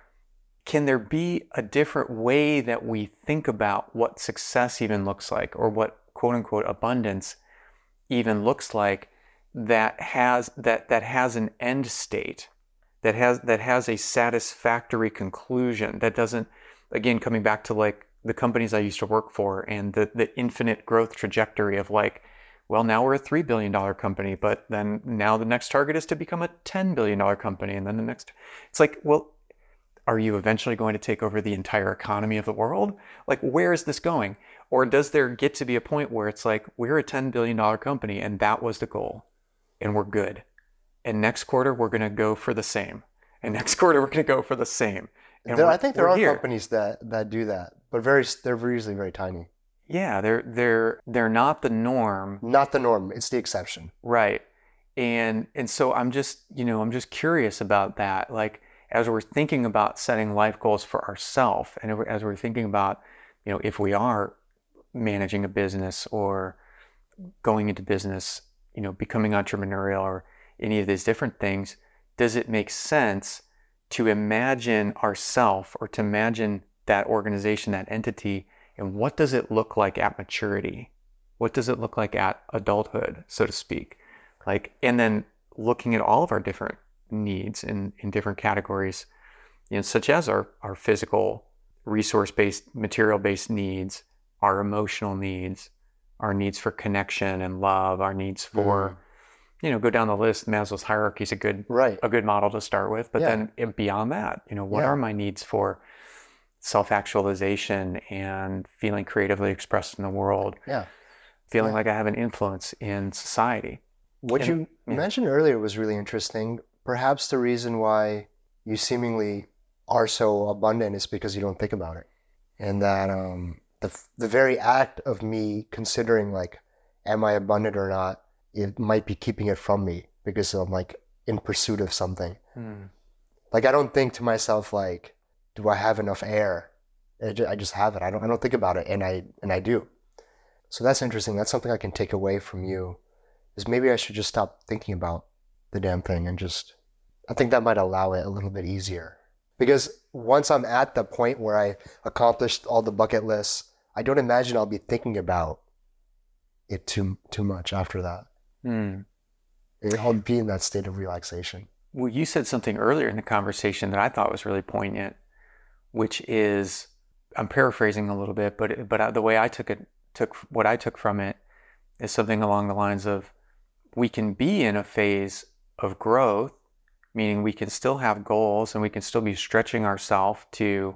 can there be a different way that we think about what success even looks like, or what quote unquote abundance even looks like, that has an end state, that has a satisfactory conclusion, that doesn't, again, coming back to like the companies I used to work for and the infinite growth trajectory of like, well, now we're a $3 billion company, but then now the next target is to become a $10 billion company. And then the next, it's like, well, are you eventually going to take over the entire economy of the world? Like, where is this going? Or does there get to be a point where it's like, we're a $10 billion company and that was the goal and we're good. And next quarter, we're going to go for the same. And next quarter, we're going to go for the same. And I think there are companies that do that, but they're usually very tiny. Yeah, they're not the norm. Not the norm. It's the exception. Right. And so I'm just curious about that. Like, as we're thinking about setting life goals for ourselves, and as we're thinking about, if we are managing a business or going into business, becoming entrepreneurial or any of these different things, does it make sense to imagine ourself or to imagine that organization, that entity, and what does it look like at maturity? What does it look like at adulthood, so to speak? Like, and then looking at all of our different needs in different categories, such as our physical, resource-based, material-based needs, our emotional needs, our needs for connection and love, our needs for, go down the list. Maslow's hierarchy is a good model to start with. But then beyond that, what are my needs for self-actualization and feeling creatively expressed in the world? Feeling like I have an influence in society. What you mentioned earlier was really interesting. Perhaps the reason why you seemingly are so abundant is because you don't think about it. And that the very act of me considering like, am I abundant or not, it might be keeping it from me because I'm like in pursuit of something. Like, I don't think to myself like, do I have enough air? I just have it. I don't think about it, and I do. So that's interesting. That's something I can take away from you, is maybe I should just stop thinking about the damn thing and I think that might allow it a little bit easier. Because once I'm at the point where I accomplished all the bucket lists, I don't imagine I'll be thinking about it too much after that. Hmm. I'll be in that state of relaxation. Well, you said something earlier in the conversation that I thought was really poignant, which is, I'm paraphrasing a little bit, but the way I took what I took from it is something along the lines of, we can be in a phase of growth, meaning we can still have goals and we can still be stretching ourselves to,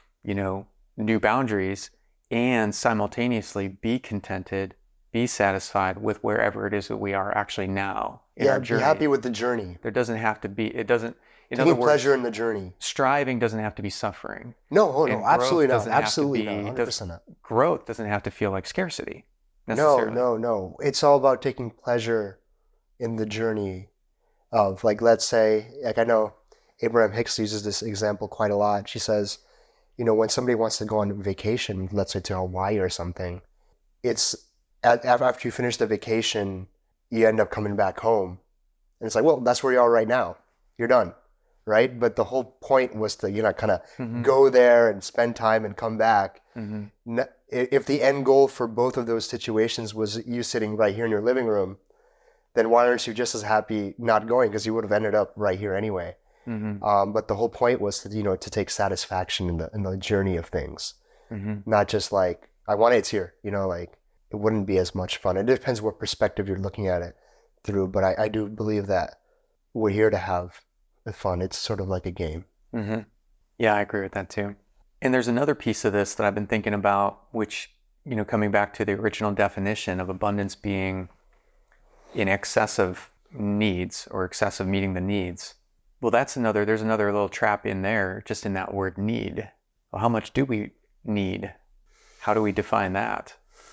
new boundaries, and simultaneously be contented, be satisfied with wherever it is that we are actually now in our journey. Be happy with the journey. There doesn't have to be, Taking pleasure in the journey. Striving doesn't have to be suffering. No, absolutely not. Absolutely not. 100% not. Growth doesn't have to feel like scarcity necessarily. No. It's all about taking pleasure in the journey of, like, let's say, like, I know Abraham Hicks uses this example quite a lot. She says, when somebody wants to go on vacation, let's say to Hawaii or something, it's after you finish the vacation, you end up coming back home. And it's like, well, that's where you are right now. You're done, right? But the whole point was to, kind of go there and spend time and come back. Mm-hmm. If the end goal for both of those situations was you sitting right here in your living room, then why aren't you just as happy not going? Because you would have ended up right here anyway. Mm-hmm. But the whole point was to take satisfaction in the journey of things, not just like, I want it here, like, it wouldn't be as much fun. It depends what perspective you're looking at it through, but I do believe that we're here to have fun. It's sort of like a game. Mm-hmm. Yeah, I agree with that too. And there's another piece of this that I've been thinking about, which, coming back to the original definition of abundance being in excess of needs or excess of meeting the needs. Well, there's another little trap in there, just in that word need. Well, how much do we need? How do we define that?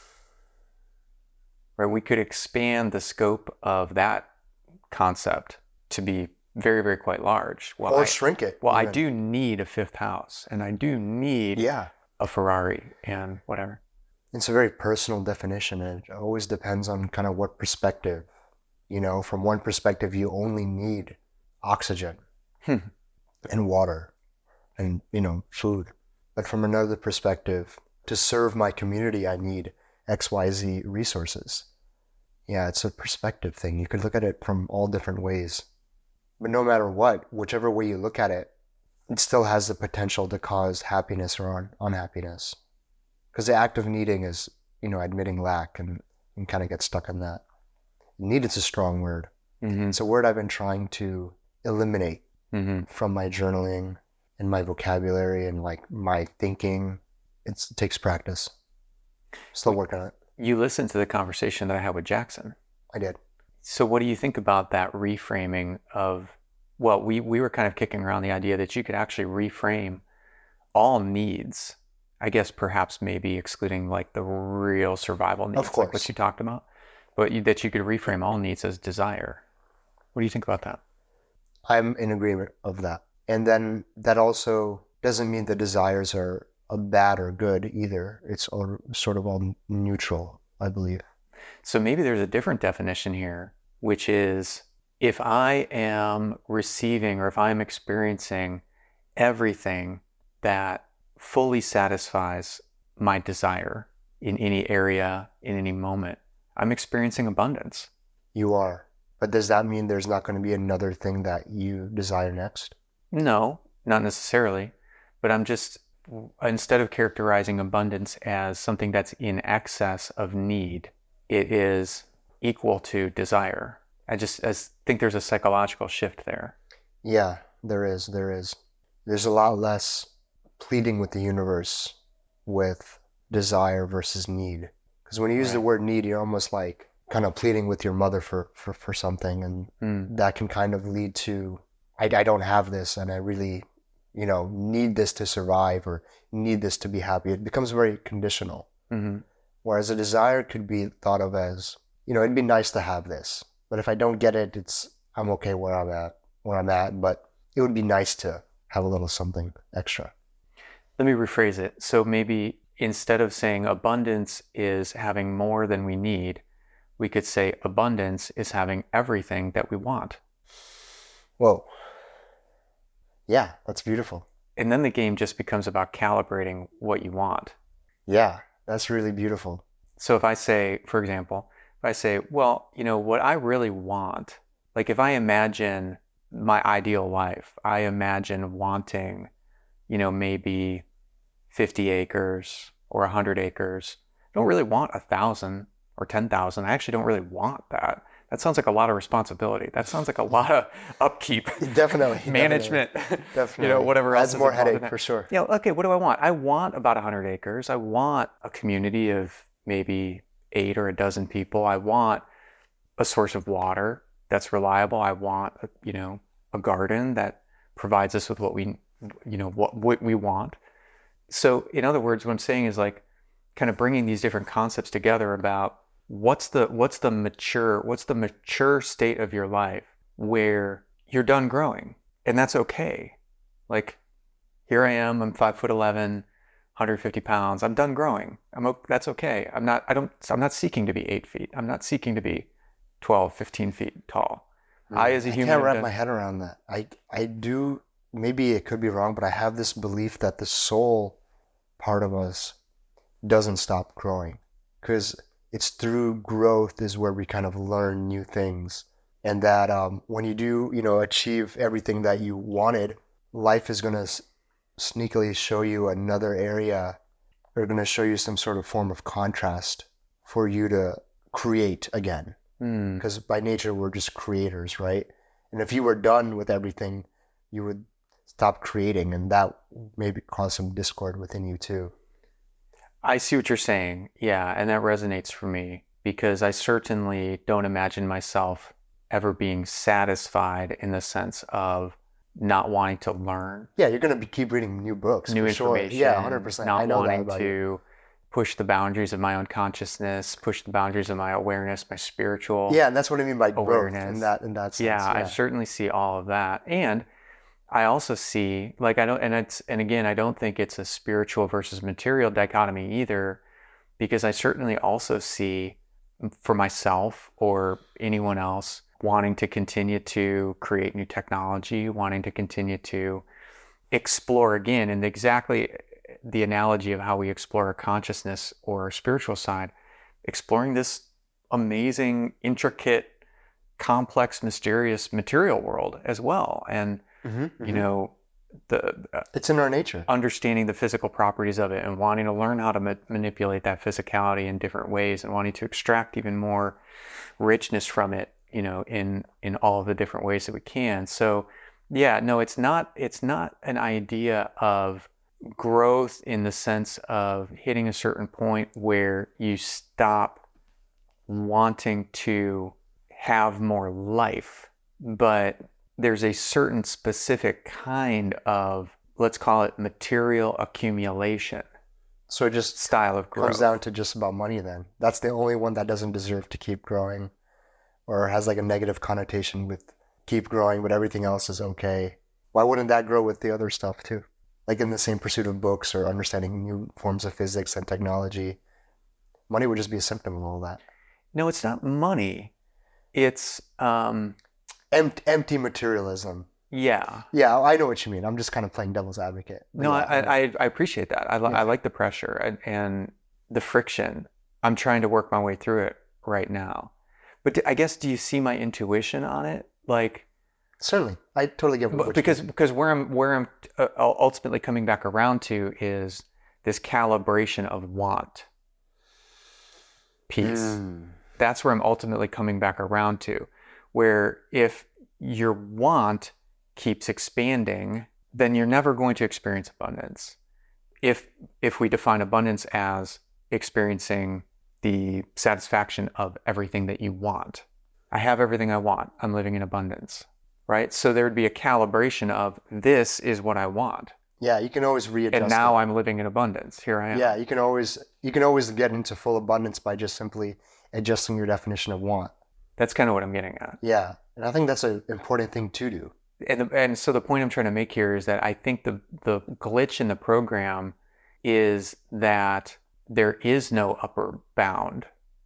Right? We could expand the scope of that concept to be very, very quite large. Well, or shrink it. Well, even. I do need a fifth house, and I do need a Ferrari and whatever. It's a very personal definition, and it always depends on kind of what perspective. From one perspective, you only need oxygen and water and, food. But from another perspective, to serve my community, I need XYZ resources. Yeah, it's a perspective thing. You could look at it from all different ways. But no matter what, whichever way you look at it, it still has the potential to cause happiness or unhappiness. Because the act of needing is, admitting lack, and kind of get stuck on that. Need is a strong word. Mm-hmm. It's a word I've been trying to eliminate from my journaling and my vocabulary and like my thinking. It takes practice. Still working on it. You listened to the conversation that I had with Jackson. I did. So what do you think about that reframing of, well, we were kind of kicking around the idea that you could actually reframe all needs, I guess perhaps maybe excluding like the real survival needs, of course, like what you talked about, but that you could reframe all needs as desire. What do you think about that? I'm in agreement of that. And then that also doesn't mean the desires are bad or good either. It's all sort of all neutral, I believe. So maybe there's a different definition here, which is, if I am receiving or if I'm experiencing everything that fully satisfies my desire in any area, in any moment, I'm experiencing abundance. You are. But does that mean there's not going to be another thing that you desire next? No, not necessarily. But I'm just, instead of characterizing abundance as something that's in excess of need, it is equal to desire. I think there's a psychological shift there. Yeah, there is. There's a lot less pleading with the universe with desire versus need. Because when you use the word need, you're almost like kind of pleading with your mother for something. And that can kind of lead to, I don't have this and I really, need this to survive or need this to be happy. It becomes very conditional. Mm-hmm. Whereas a desire could be thought of as, it'd be nice to have this. But if I don't get it, I'm okay where I'm at, but it would be nice to have a little something extra. Let me rephrase it. So maybe instead of saying abundance is having more than we need, we could say abundance is having everything that we want. Whoa. Yeah, that's beautiful. And then the game just becomes about calibrating what you want. Yeah, that's really beautiful. So if I say, for example, if I say, well, what I really want, like if I imagine my ideal life, I imagine wanting, maybe 50 acres or 100 acres. I don't really want 1,000 or 10,000. I actually don't really want that. That sounds like a lot of responsibility. That sounds like a lot of upkeep. Definitely. Management. Definitely. Whatever else. Adds more headache for sure. Yeah. Okay. What do I want? I want about 100 acres. I want a community of maybe 8 or a dozen people. I want a source of water that's reliable. I want, a garden that provides us with what we want. So in other words, what I'm saying is like kind of bringing these different concepts together about what's the mature state of your life where you're done growing, and that's okay. Like here I am, I'm 5'11", 150 pounds. I'm done growing. That's okay. I'm not seeking to be 8 feet. I'm not seeking to be 12, 15 feet tall. I as a human can't wrap my head around that. I do, maybe it could be wrong, but I have this belief that the soul part of us doesn't stop growing, because it's through growth is where we kind of learn new things. And that when you do, achieve everything that you wanted, life is going to sneakily show you another area, or going to show you some sort of form of contrast for you to create again. Because by nature, we're just creators, right? And if you were done with everything, you would stop creating, and that maybe cause some discord within you too. I see what you're saying. Yeah, and that resonates for me, because I certainly don't imagine myself ever being satisfied in the sense of not wanting to learn. Yeah, you're going to keep reading new books. New information. Sure. Yeah, 100%. Not I know wanting that about to push the boundaries of my own consciousness, push the boundaries of my awareness, my spiritual Yeah, and that's what I mean by awareness. growth in that sense. Yeah, I certainly see all of that. And I also see, like, I don't think it's a spiritual versus material dichotomy either, because I certainly also see for myself or anyone else wanting to continue to create new technology, wanting to continue to explore again, and exactly the analogy of how we explore our consciousness or our spiritual side, exploring this amazing, intricate, complex, mysterious material world as well. And it's in our nature. Understanding the physical properties of it and wanting to learn how to manipulate that physicality in different ways, and wanting to extract even more richness from it, in all of the different ways that we can. So yeah, no, it's not an idea of growth in the sense of hitting a certain point where you stop wanting to have more life, but there's a certain specific kind of, let's call it material accumulation. So it just style of growth comes down to just about money then. That's the only one that doesn't deserve to keep growing, or has like a negative connotation with keep growing, but everything else is okay. Why wouldn't that grow with the other stuff too? Like in the same pursuit of books or understanding new forms of physics and technology. Money would just be a symptom of all that. No, it's not money. It's empty materialism. Yeah. Yeah, I know what you mean. I'm just kind of playing devil's advocate. No, I appreciate that. I like the pressure and the friction. I'm trying to work my way through it right now. But I guess, do you see my intuition on it? Like, certainly, I totally get what because where I'm ultimately coming back around to is this calibration of want piece. That's where I'm ultimately coming back around to, where if your want keeps expanding, then you're never going to experience abundance. If we define abundance as experiencing the satisfaction of everything that you want. I have everything I want. I'm living in abundance, right? So there would be a calibration of, this is what I want. Yeah, you can always readjust. And now I'm living in abundance. Here I am. Yeah, you can always get into full abundance by just simply adjusting your definition of want. That's kind of what I'm getting at. Yeah, and I think that's an important thing to do. And so the point I'm trying to make here is that I think the glitch in the program is that there is no upper bound.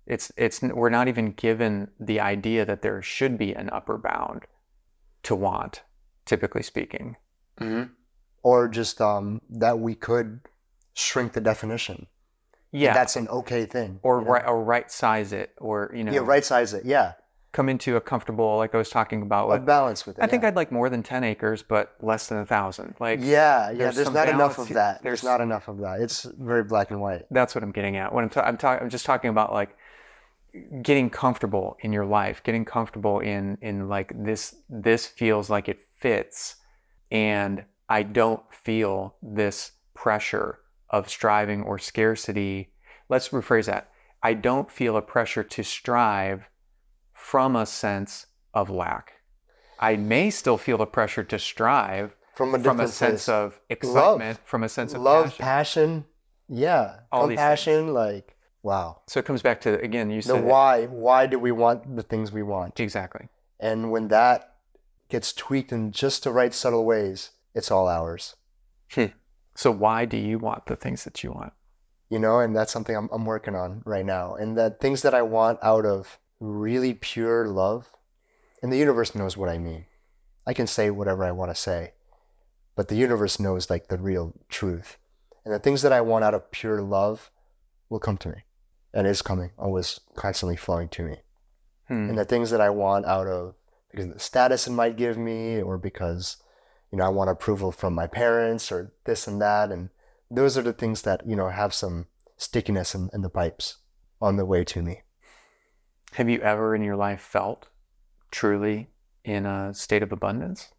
We're not even given the idea that there should be an upper bound to want, typically speaking. Mm-hmm. Or just that we could shrink the definition. Yeah. That's an okay thing. Or right size it, or, Yeah, right size it. Yeah. Come into a comfortable, like I was talking about, a balance with it. I think I'd like more than 10 acres, but less than 1,000. Like, there's not enough of that. There's not enough of that. It's very black and white. That's what I'm getting at. When I'm just talking about like getting comfortable in your life, getting comfortable in like this feels like it fits, and I don't feel this pressure of striving or scarcity. Let's rephrase that. I don't feel a pressure to strive from a sense of lack. I may still feel the pressure to strive from a sense of excitement, from a sense of passion. Yeah. All compassion, like, wow. So it comes back to, again, you said why. Why do we want the things we want? Exactly. And when that gets tweaked in just the right subtle ways, it's all ours. So why do you want the things that you want? And that's something I'm working on right now. And the things that I want out of really pure love, and the universe knows what I mean. I can say whatever I want to say, but the universe knows like the real truth. And the things that I want out of pure love will come to me, and is coming, always constantly flowing to me. And the things that I want out of because of the status it might give me, or because I want approval from my parents, or this and that, and those are the things that have some stickiness in the pipes on the way to me. Have you ever in your life felt truly in a state of abundance?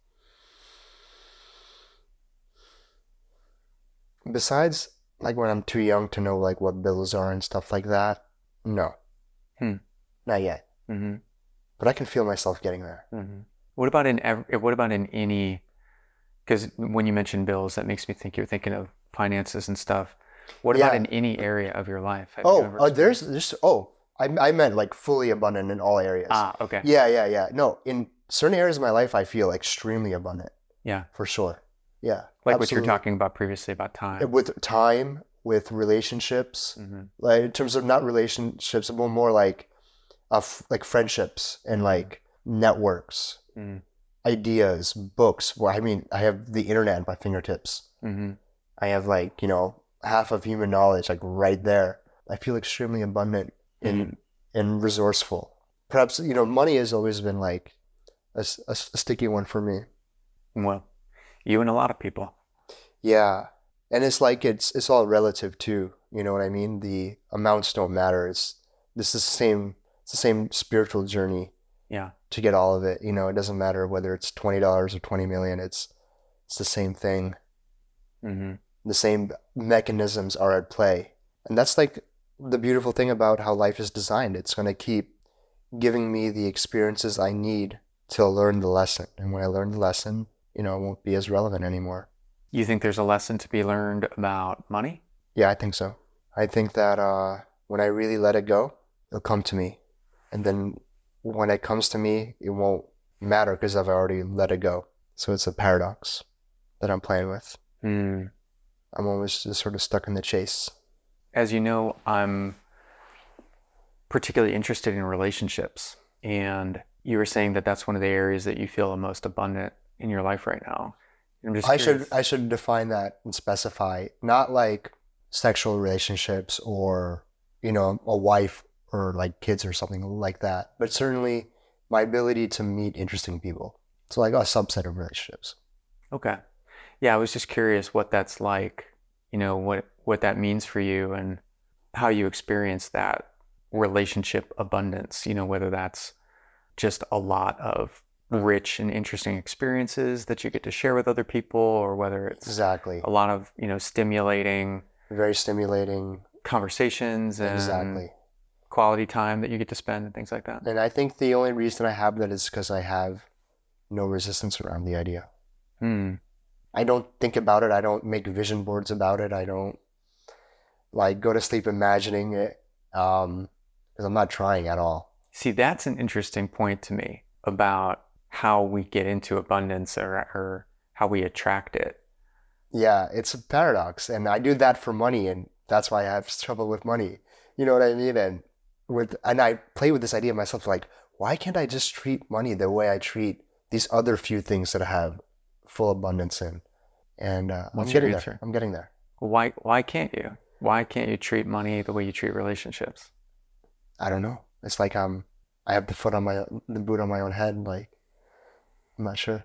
Besides, like when I'm too young to know like what bills are and stuff like that, no. Not yet. Mm-hmm. But I can feel myself getting there. Mm-hmm. What about in any? Because when you mention bills, that makes me think you're thinking of finances and stuff. What about in any area of your life? I meant like fully abundant in all areas. Okay. Yeah. No, in certain areas of my life, I feel extremely abundant. Yeah. For sure. Yeah. Like absolutely. What you were talking about previously about time. With time, with relationships, like in terms of not relationships, but more like friendships and like networks, ideas, books. Well, I mean, I have the internet at my fingertips. I have like, half of human knowledge like right there. I feel extremely abundant and resourceful. Perhaps, money has always been like a sticky one for me. Well, you and a lot of people. Yeah. And it's like, it's all relative too. You know what I mean? The amounts don't matter. It's the same spiritual journey. Yeah. To get all of it. It doesn't matter whether it's $20 or 20 million. It's the same thing. The same mechanisms are at play. And that's like the beautiful thing about how life is designed. It's going to keep giving me the experiences I need to learn the lesson. And when I learn the lesson, it won't be as relevant anymore. You think there's a lesson to be learned about money? Yeah, I think so. I think that when I really let it go, it'll come to me. And then when it comes to me, it won't matter because I've already let it go. So it's a paradox that I'm playing with. I'm always just sort of stuck in the chase. As you know, I'm particularly interested in relationships. And you were saying that that's one of the areas that you feel the most abundant in your life right now. I'm just curious. I should define that and specify, not like sexual relationships or, a wife or like kids or something like that, but certainly my ability to meet interesting people. So like a subset of relationships. Okay. Yeah, I was just curious what that's like, what that means for you and how you experience that relationship abundance, whether that's just a lot of rich and interesting experiences that you get to share with other people, or whether it's exactly a lot of, very stimulating conversations and quality time that you get to spend and things like that. And I think the only reason I have that is because I have no resistance around the idea. I don't think about it. I don't make vision boards about it. I don't like go to sleep imagining it because I'm not trying at all. See, that's an interesting point to me about how we get into abundance or how we attract it. Yeah, it's a paradox. And I do that for money, and that's why I have trouble with money. You know what I mean? And and I play with this idea of myself, like, why can't I just treat money the way I treat these other few things that I have full abundance in? And I'm What's your getting answer? there. I'm getting there. Why can't you? Why can't you treat money the way you treat relationships? I don't know. It's like I have the boot on my own head. Like, I'm not sure.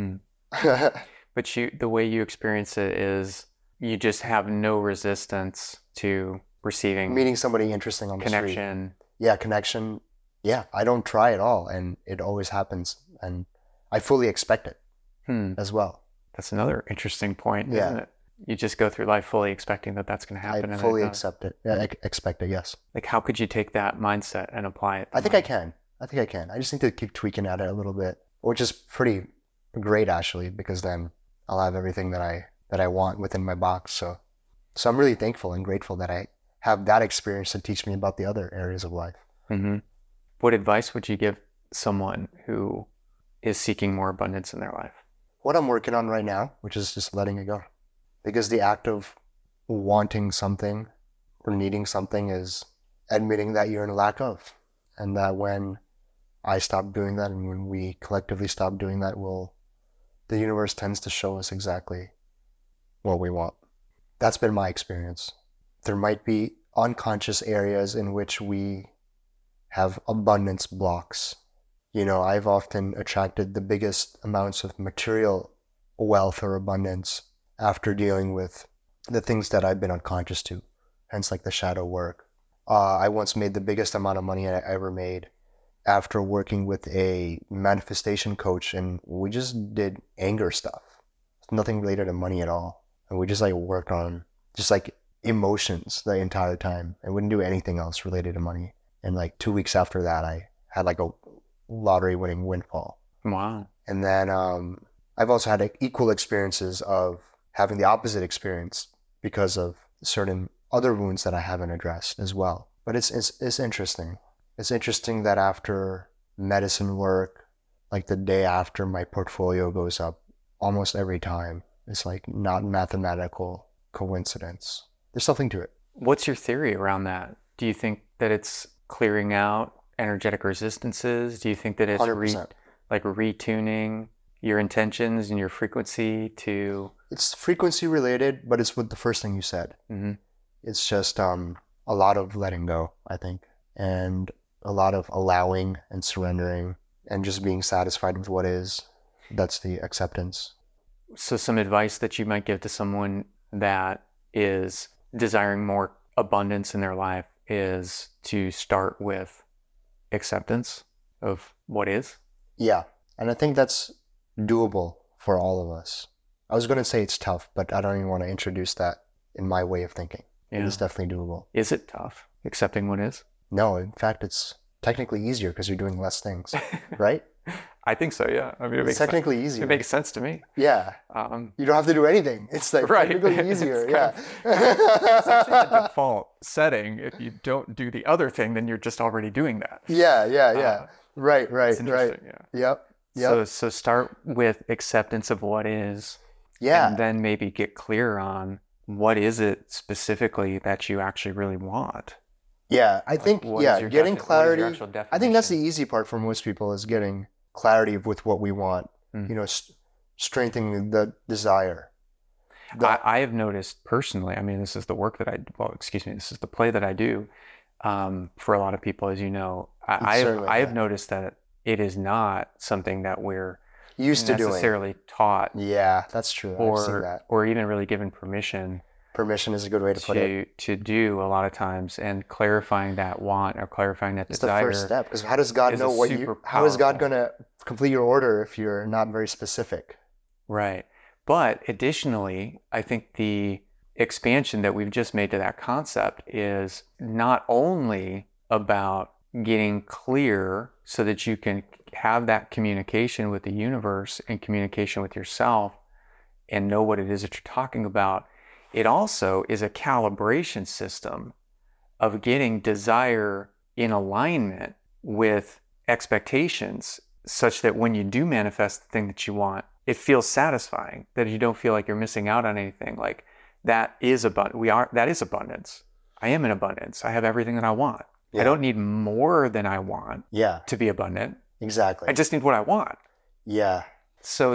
But the way you experience it is you just have no resistance to receiving Meeting somebody interesting on the street. connection. Yeah, connection. Yeah, I don't try at all, and it always happens, and I fully expect it as well. That's another interesting point, Yeah. isn't it? You just go through life fully expecting that that's going to happen. I and fully it does. accept it. Yeah, expect it. Yes. Like, how could you take that mindset and apply it? I think I can. I just need to keep tweaking at it a little bit, which is pretty great actually, because then I'll have everything that I want within my box. So I'm really thankful and grateful that I have that experience to teach me about the other areas of life. Mm-hmm. What advice would you give someone who is seeking more abundance in their life? What I'm working on right now, which is just letting it go, because the act of wanting something or needing something is admitting that you're in lack of, and that when I stop doing that, and when we collectively stop doing that, the universe tends to show us exactly what we want. That's been my experience. There might be unconscious areas in which we have abundance blocks. You know, I've often attracted the biggest amounts of material wealth or abundance after dealing with the things that I've been unconscious to, hence like the shadow work. I once made the biggest amount of money I ever made after working with a manifestation coach, and we just did anger stuff. Nothing related to money at all. And we just like worked on just like emotions the entire time and wouldn't do anything else related to money. And like 2 weeks after that, I had like a lottery winning windfall. Wow. And then I've also had equal experiences of having the opposite experience because of certain other wounds that I haven't addressed as well. But it's interesting. It's interesting that after medicine work, like the day after my portfolio goes up, almost every time, it's like not mathematical coincidence. There's something to it. What's your theory around that? Do you think that it's clearing out energetic resistances? Do you think that it's 100%. Retuning your intentions and your frequency to... It's frequency related, but it's with the first thing you said. Mm-hmm. It's just a lot of letting go, I think, and a lot of allowing and surrendering and just being satisfied with what is. That's the acceptance. So some advice that you might give to someone that is desiring more abundance in their life is to start with acceptance of what is? Yeah, and I think that's doable for all of us. I was going to say it's tough, but I don't even want to introduce that in my way of thinking. Yeah. It is definitely doable. Is it tough, accepting what is? No, in fact, it's technically easier because you're doing less things, right? I think so, yeah. I mean, It's technically easier. It makes sense to me. Yeah. You don't have to do anything. It's like right. technically easier. It's actually the default setting. If you don't do the other thing, then you're just already doing that. Yeah. Right. It's interesting, yeah. Yep. So start with acceptance of what is. Yeah. And then maybe get clear on what is it specifically that you actually really want. Yeah, I think, getting clarity. I think that's the easy part for most people, is getting clarity with what we want, strengthening the desire. I have noticed personally, I mean, this is the play that I do for a lot of people, as you know. I have noticed that it is not something that we're used to necessarily taught. Yeah, that's true. I've seen that. Or even really given permission. Permission is a good way to put it. To do a lot of times, and clarifying that want or clarifying that desire. It's the first step, because how does God know what you? How is God going to complete your order if you're not very specific? Right. But additionally, I think the expansion that we've just made to that concept is not only about getting clear so that you can have that communication with the universe and communication with yourself and know what it is that you're talking about. It also is a calibration system of getting desire in alignment with expectations, such that when you do manifest the thing that you want, it feels satisfying, that you don't feel like you're missing out on anything. Like that is abundance. That is abundance. I am in abundance. I have everything that I want. Yeah. I don't need more than I want Yeah, to be abundant. exactly. I just need what I want. Yeah. So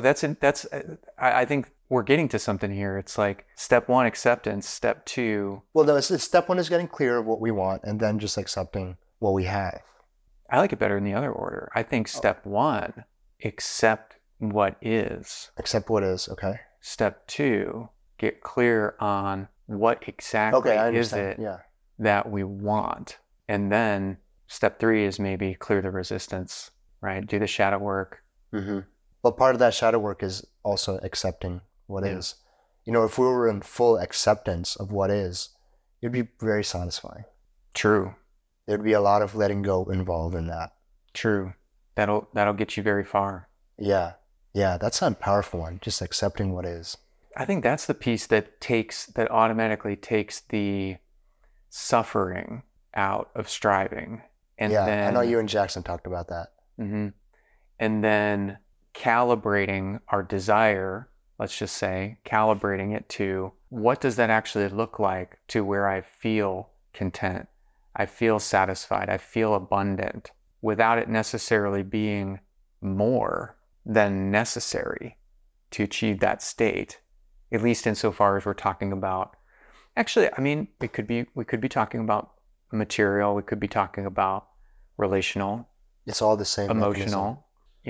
I think we're getting to something here. It's like step one, acceptance. Step two, Well, no, it's step one is getting clear of what we want and then just accepting what we have. I like it better in the other order. I think step one, accept what is. Accept what is, okay? Step two, get clear on what exactly Okay, I is understand. it Yeah. that we want. And then step three is maybe clear the resistance, right? Do the shadow work. Mm-hmm. But part of that shadow work is also accepting what Yeah. is. You know, if we were in full acceptance of what is, it'd be very satisfying. True. There'd be a lot of letting go involved in that. True. That'll get you very far. Yeah. Yeah, that's a powerful one, just accepting what is. I think that's the piece that automatically takes the suffering out of striving. And yeah, then I know you and Jackson talked about that. Mm-hmm. And then calibrating our desire, let's just say, calibrating it to what does that actually look like to where I feel content, I feel satisfied, I feel abundant, without it necessarily being more than necessary to achieve that state, at least insofar as we're talking about. Actually, I mean, we could be talking about material, we could be talking about relational, It's all the same. emotional,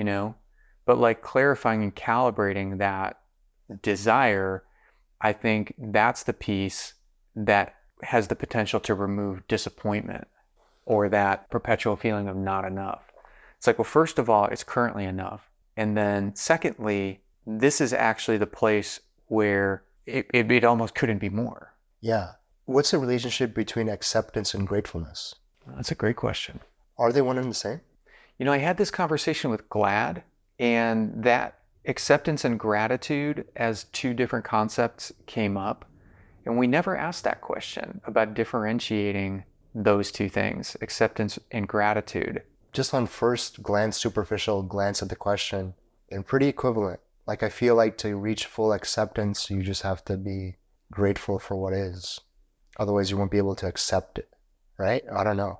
but like clarifying and calibrating that desire, I think that's the piece that has the potential to remove disappointment or that perpetual feeling of not enough. It's like, well, first of all, it's currently enough. And then secondly, this is actually the place where it almost couldn't be more. Yeah. What's the relationship between acceptance and gratefulness? That's a great question. Are they one and the same? I had this conversation with Glad, and that acceptance and gratitude as two different concepts came up. And we never asked that question about differentiating those two things, acceptance and gratitude. Just on first glance, superficial glance at the question, they're pretty equivalent. Like, I feel like to reach full acceptance, you just have to be grateful for what is. Otherwise, you won't be able to accept it, right? I don't know.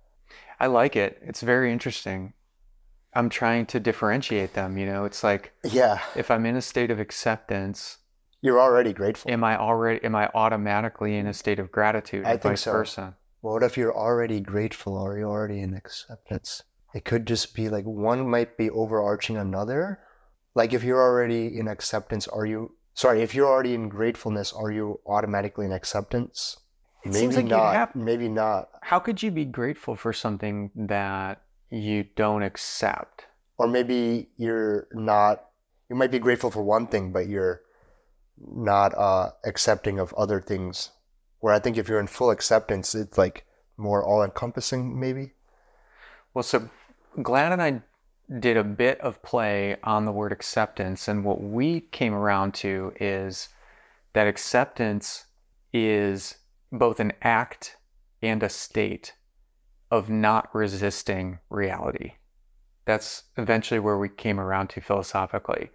I like it. It's very interesting. I'm trying to differentiate them. It's like, Yeah, if I'm in a state of acceptance, you're already grateful. am I automatically in a state of gratitude? I or think vice so. versa? Well, what if you're already grateful or you're already in acceptance? It could just be like one might be overarching another. Like if you're already in acceptance, if you're already in gratefulness, are you automatically in acceptance? It Maybe seems like not. Maybe not. How could you be grateful for something that you don't accept? Or maybe you're not, you might be grateful for one thing, but you're not accepting of other things. Where I think if you're in full acceptance, it's like more all-encompassing, maybe. Well, so Glad and I did a bit of play on the word acceptance, and what we came around to is that acceptance is both an act and a state of not resisting reality. That's eventually where we came around to philosophically,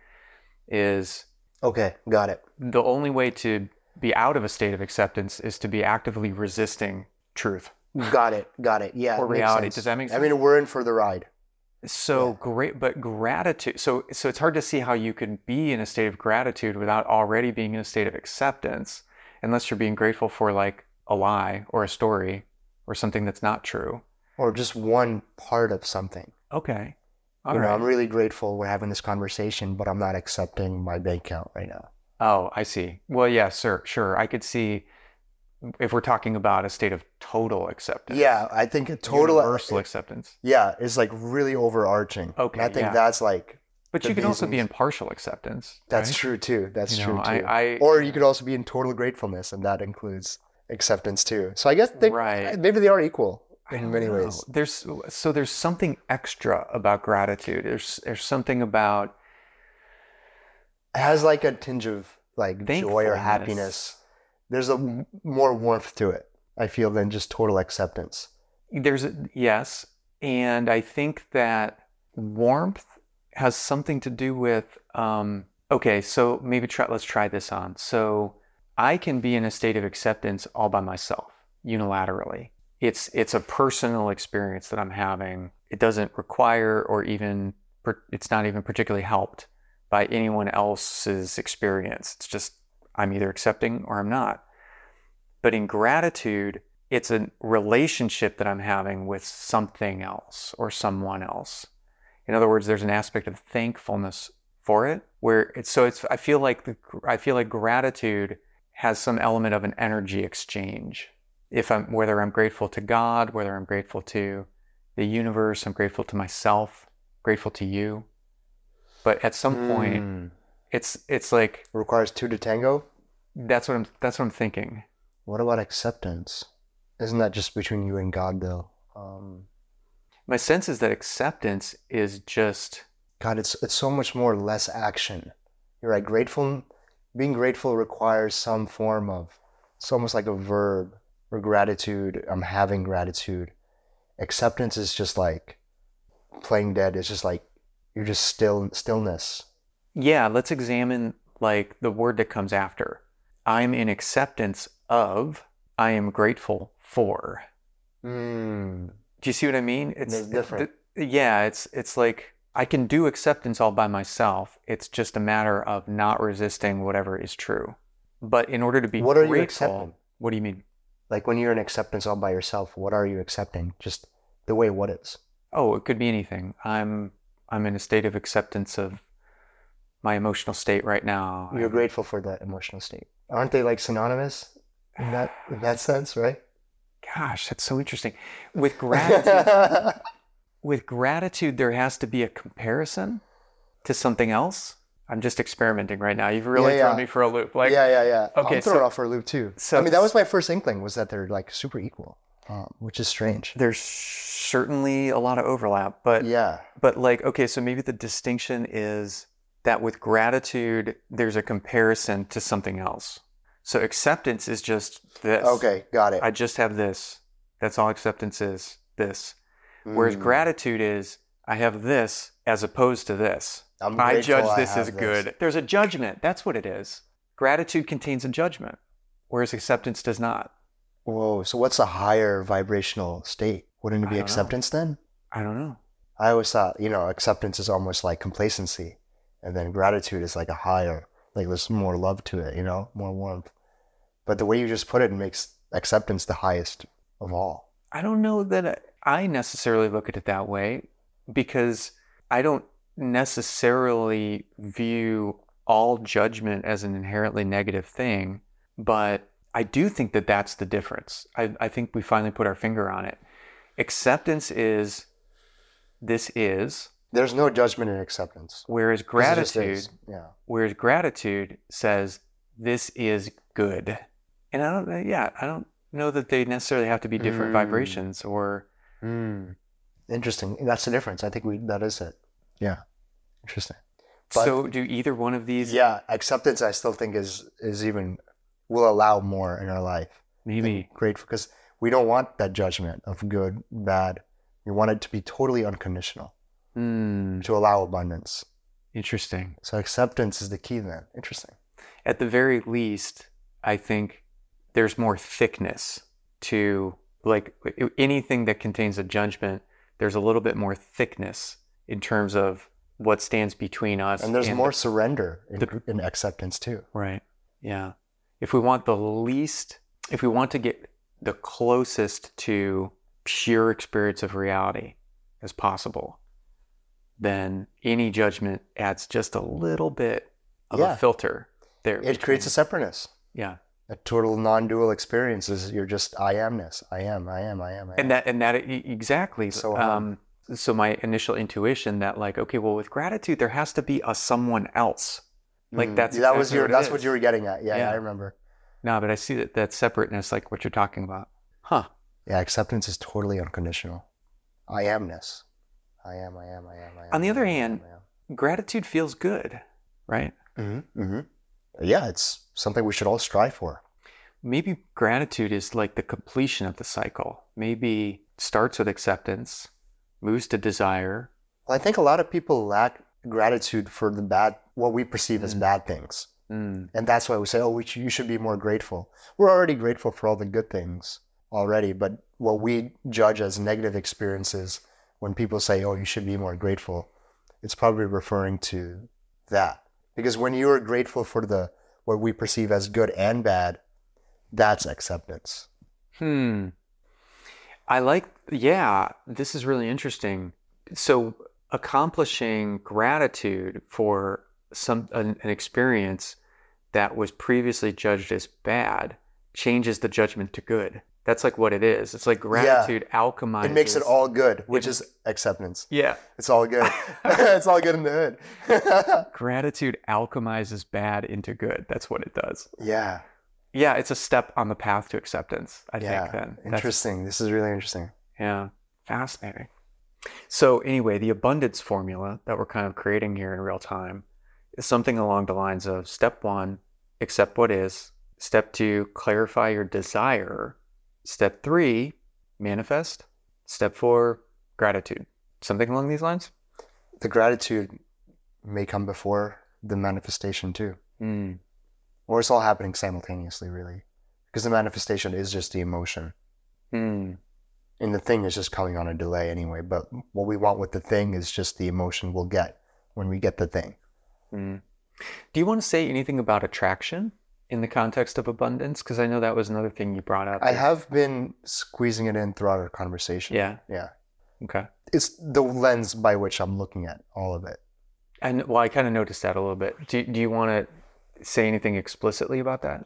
is Okay, got it. the only way to be out of a state of acceptance is to be actively resisting truth Got it. Yeah. or it makes reality. sense. Does that make sense? I mean, we're in for the ride. So great, but gratitude. So it's hard to see how you could be in a state of gratitude without already being in a state of acceptance, unless you're being grateful for like a lie or a story or something that's not true. Or just one part of something. Okay. You know, I'm really grateful we're having this conversation, but I'm not accepting my bank account right now. Oh, I see. Well, yeah, sure. I could see if we're talking about a state of total acceptance. Yeah, I think a total universal acceptance. Yeah, is like really overarching. Okay, And I think yeah. that's like. But you can also be in partial acceptance. That's right? true too. That's You true know, too. Or you could also be in total gratefulness, and that includes acceptance too. So I guess maybe they are equal in many ways. There's something extra about gratitude. There's something about It has like a tinge of like joy or Thankfulness. happiness. There's a more warmth to it, I feel, than just total acceptance. Yes, and I think that warmth has something to do with okay, so maybe let's try this on. So I can be in a state of acceptance all by myself, unilaterally, it's a personal experience that I'm having. It doesn't require or even, it's not even particularly helped by anyone else's experience. It's just I'm either accepting or I'm not. But in gratitude, it's a relationship that I'm having with something else or someone else. In other words, there's an aspect of thankfulness for it, where I feel like gratitude has some element of an energy exchange. Whether I'm grateful to God, whether I'm grateful to the universe, I'm grateful to myself, grateful to you. But at some point, it's like It requires two to tango. that's what I'm thinking. What about acceptance? Isn't that just between you and God, though? My sense is that acceptance is just, God, it's so much more less action. You're right. Being grateful requires some form of, it's almost like a verb. Or gratitude, I'm having gratitude. Acceptance is just like playing dead. It's just like you're just stillness. yeah, let's examine like the word that comes after. I'm in acceptance of, I am grateful for. Do you see what I mean? It's different. It's like I can do acceptance all by myself. It's just a matter of not resisting whatever is true. But in order to be What are you grateful, accepting? what do you mean? Like when you're in acceptance all by yourself, what are you accepting? Just the way what is. Oh, it could be anything. I'm in a state of acceptance of my emotional state right now. You're grateful for that emotional state. Aren't they like synonymous in that sense, right? Gosh, that's so interesting. With gratitude, there has to be a comparison to something else. I'm just experimenting right now. You've really thrown me for a loop. Like, yeah. Okay, I'm thrown off for a loop too. So I mean, that was my first inkling, was that they're like super equal, which is strange. There's certainly a lot of overlap, but Yeah. But like, okay, so maybe the distinction is that with gratitude, there's a comparison to something else. So acceptance is just this. Okay, got it. I just have this. That's all acceptance is, this. Whereas gratitude is, I have this as opposed to this. I judge this as good. There's a judgment. That's what it is. Gratitude contains a judgment, whereas acceptance does not. Whoa, so what's a higher vibrational state? Wouldn't it be acceptance then? I don't know. I always thought, acceptance is almost like complacency. And then gratitude is like a higher, like there's more love to it, more warmth. But the way you just put it makes acceptance the highest of all. I don't know that I necessarily look at it that way, because I don't necessarily view all judgment as an inherently negative thing, but I do think that that's the difference. I think we finally put our finger on it. Acceptance is, this is. There's no judgment in acceptance. Whereas gratitude says, this is good. And I don't know that they necessarily have to be different vibrations or. Interesting. That's the difference. I think that is it. Yeah. Interesting. But, so do either one of these? Yeah. Acceptance, I still think is even, will allow more in our life. Maybe. Grateful, because we don't want that judgment of good, bad. We want it to be totally unconditional. To allow abundance. Interesting. So acceptance is the key then. Interesting. At the very least, I think there's more thickness to, like, anything that contains a judgment, there's a little bit more thickness in terms of what stands between us. And there's more surrender in acceptance too. Right. Yeah. If we want to get the closest to pure experience of reality as possible, then any judgment adds just a little bit of a filter there. It creates a separateness. Yeah. A total non-dual experience is you're just I amness. I am. And that exactly. So my initial intuition that, like, okay, well, with gratitude there has to be a someone else. Like that's what you were getting at. Yeah, I remember. No, but I see that separateness, like what you're talking about. Huh. Yeah, acceptance is totally unconditional. I amness. I am. On the other hand, gratitude feels good, right? Yeah, it's something we should all strive for. Maybe gratitude is like the completion of the cycle. Maybe starts with acceptance, moves to desire. Well, I think a lot of people lack gratitude for the bad, what we perceive as bad things. And that's why we say, you should be more grateful. We're already grateful for all the good things. already. But what we judge as negative experiences, when people say, oh, you should be more grateful, it's probably referring to that. Because when you are grateful for what we perceive as good and bad, that's acceptance. This is really interesting. So accomplishing gratitude for an experience that was previously judged as bad changes the judgment to good. That's like what it is. It's like gratitude alchemizes. It makes it all good, which is acceptance. Yeah. It's all good. It's all good in the hood. Gratitude alchemizes bad into good. That's what it does. Yeah. Yeah, it's a step on the path to acceptance, I think then. Interesting. This is really interesting. Yeah. Fascinating. So anyway, the abundance formula that we're kind of creating here in real time is something along the lines of step 1, accept what is. Step 2, clarify your desire. Step 3, manifest. Step 4, gratitude. Something along these lines? The gratitude may come before the manifestation too. Or it's all happening simultaneously, really. Because the manifestation is just the emotion. And the thing is just coming on a delay anyway. But what we want with the thing is just the emotion we'll get when we get the thing. Do you want to say anything about attraction in the context of abundance? Because I know that was another thing you brought up. I have been squeezing it in throughout our conversation. Yeah. Yeah. Okay. It's the lens by which I'm looking at all of it. And well, I kind of noticed that a little bit. Do you want to say anything explicitly about that?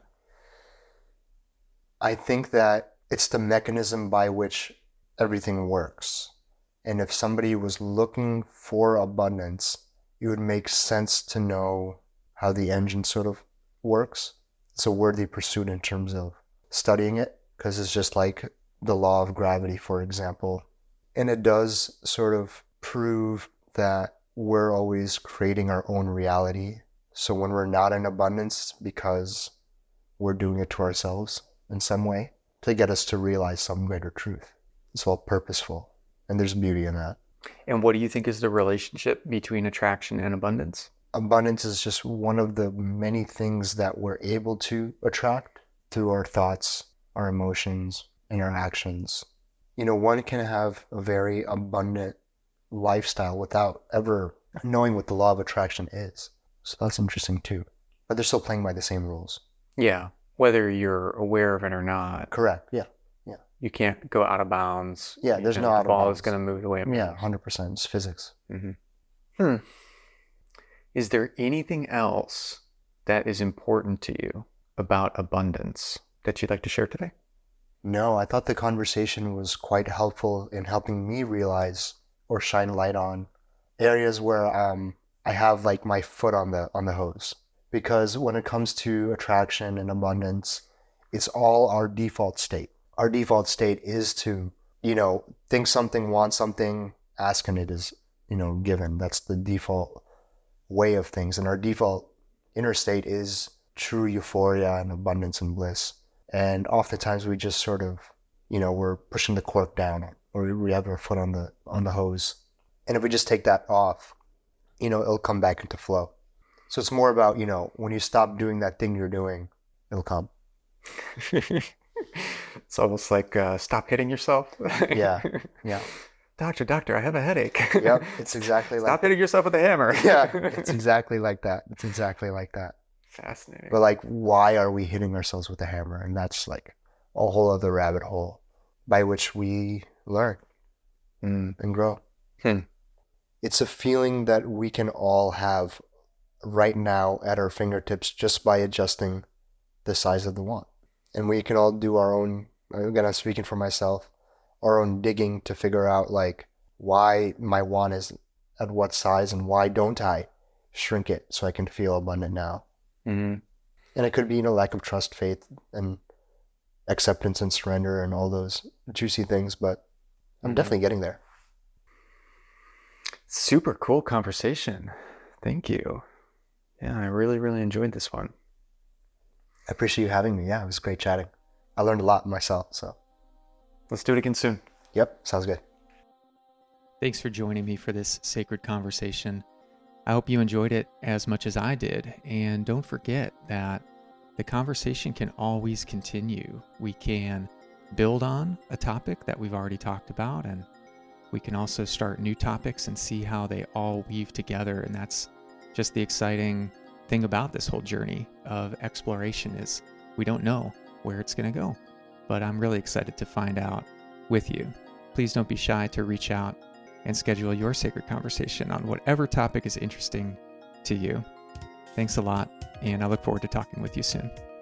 I think that it's the mechanism by which everything works. And if somebody was looking for abundance, it would make sense to know how the engine sort of works. It's a worthy pursuit in terms of studying it, because it's just like the law of gravity, for example. And it does sort of prove that we're always creating our own reality. So when we're not in abundance, it's because we're doing it to ourselves in some way to get us to realize some greater truth. It's all purposeful, and there's beauty in that. And what do you think is the relationship between attraction and abundance? Abundance is just one of the many things that we're able to attract through our thoughts, our emotions, and our actions. You know, one can have a very abundant lifestyle without ever knowing what the law of attraction is. So that's interesting too. But they're still playing by the same rules. Yeah, whether you're aware of it or not. Correct, yeah. You can't go out of bounds. Yeah, there's no out of bounds. The ball is going to move the way it moves. Yeah, 100%. It's physics. Is there anything else that is important to you about abundance that you'd like to share today? No, I thought the conversation was quite helpful in helping me realize or shine light on areas where I have like my foot on the hose. Because when it comes to attraction and abundance, it's all our default state. Our default state is to, think something, want something, ask and it is, given. That's the default way of things. And our default inner state is true euphoria and abundance and bliss. And oftentimes we just sort of, we're pushing the cork down, or we have our foot on the hose. And if we just take that off, it'll come back into flow. So it's more about, when you stop doing that thing you're doing, it'll come. It's almost like stop hitting yourself. Yeah. Doctor, I have a headache. Yep, it's exactly like Stop hitting yourself with a hammer. Yeah, it's exactly like that. Fascinating. But why are we hitting ourselves with a hammer? And that's like a whole other rabbit hole by which we learn and grow. It's a feeling that we can all have right now at our fingertips just by adjusting the size of the want. And we can all do our own, again, I'm speaking for myself, our own digging to figure out why my want is at what size and why don't I shrink it so I can feel abundant now. And it could be, lack of trust, faith, and acceptance and surrender and all those juicy things, but I'm definitely getting there. Super cool conversation. Thank you. Yeah, I really, really enjoyed this one. I appreciate you having me. Yeah, it was great chatting. I learned a lot myself, so. Let's do it again soon. Yep, sounds good. Thanks for joining me for this sacred conversation. I hope you enjoyed it as much as I did. And don't forget that the conversation can always continue. We can build on a topic that we've already talked about, and we can also start new topics and see how they all weave together. And that's just the exciting thing about this whole journey of exploration, is we don't know where it's going to go, but I'm really excited to find out with you. Please don't be shy to reach out and schedule your sacred conversation on whatever topic is interesting to you. Thanks a lot, and I look forward to talking with you soon.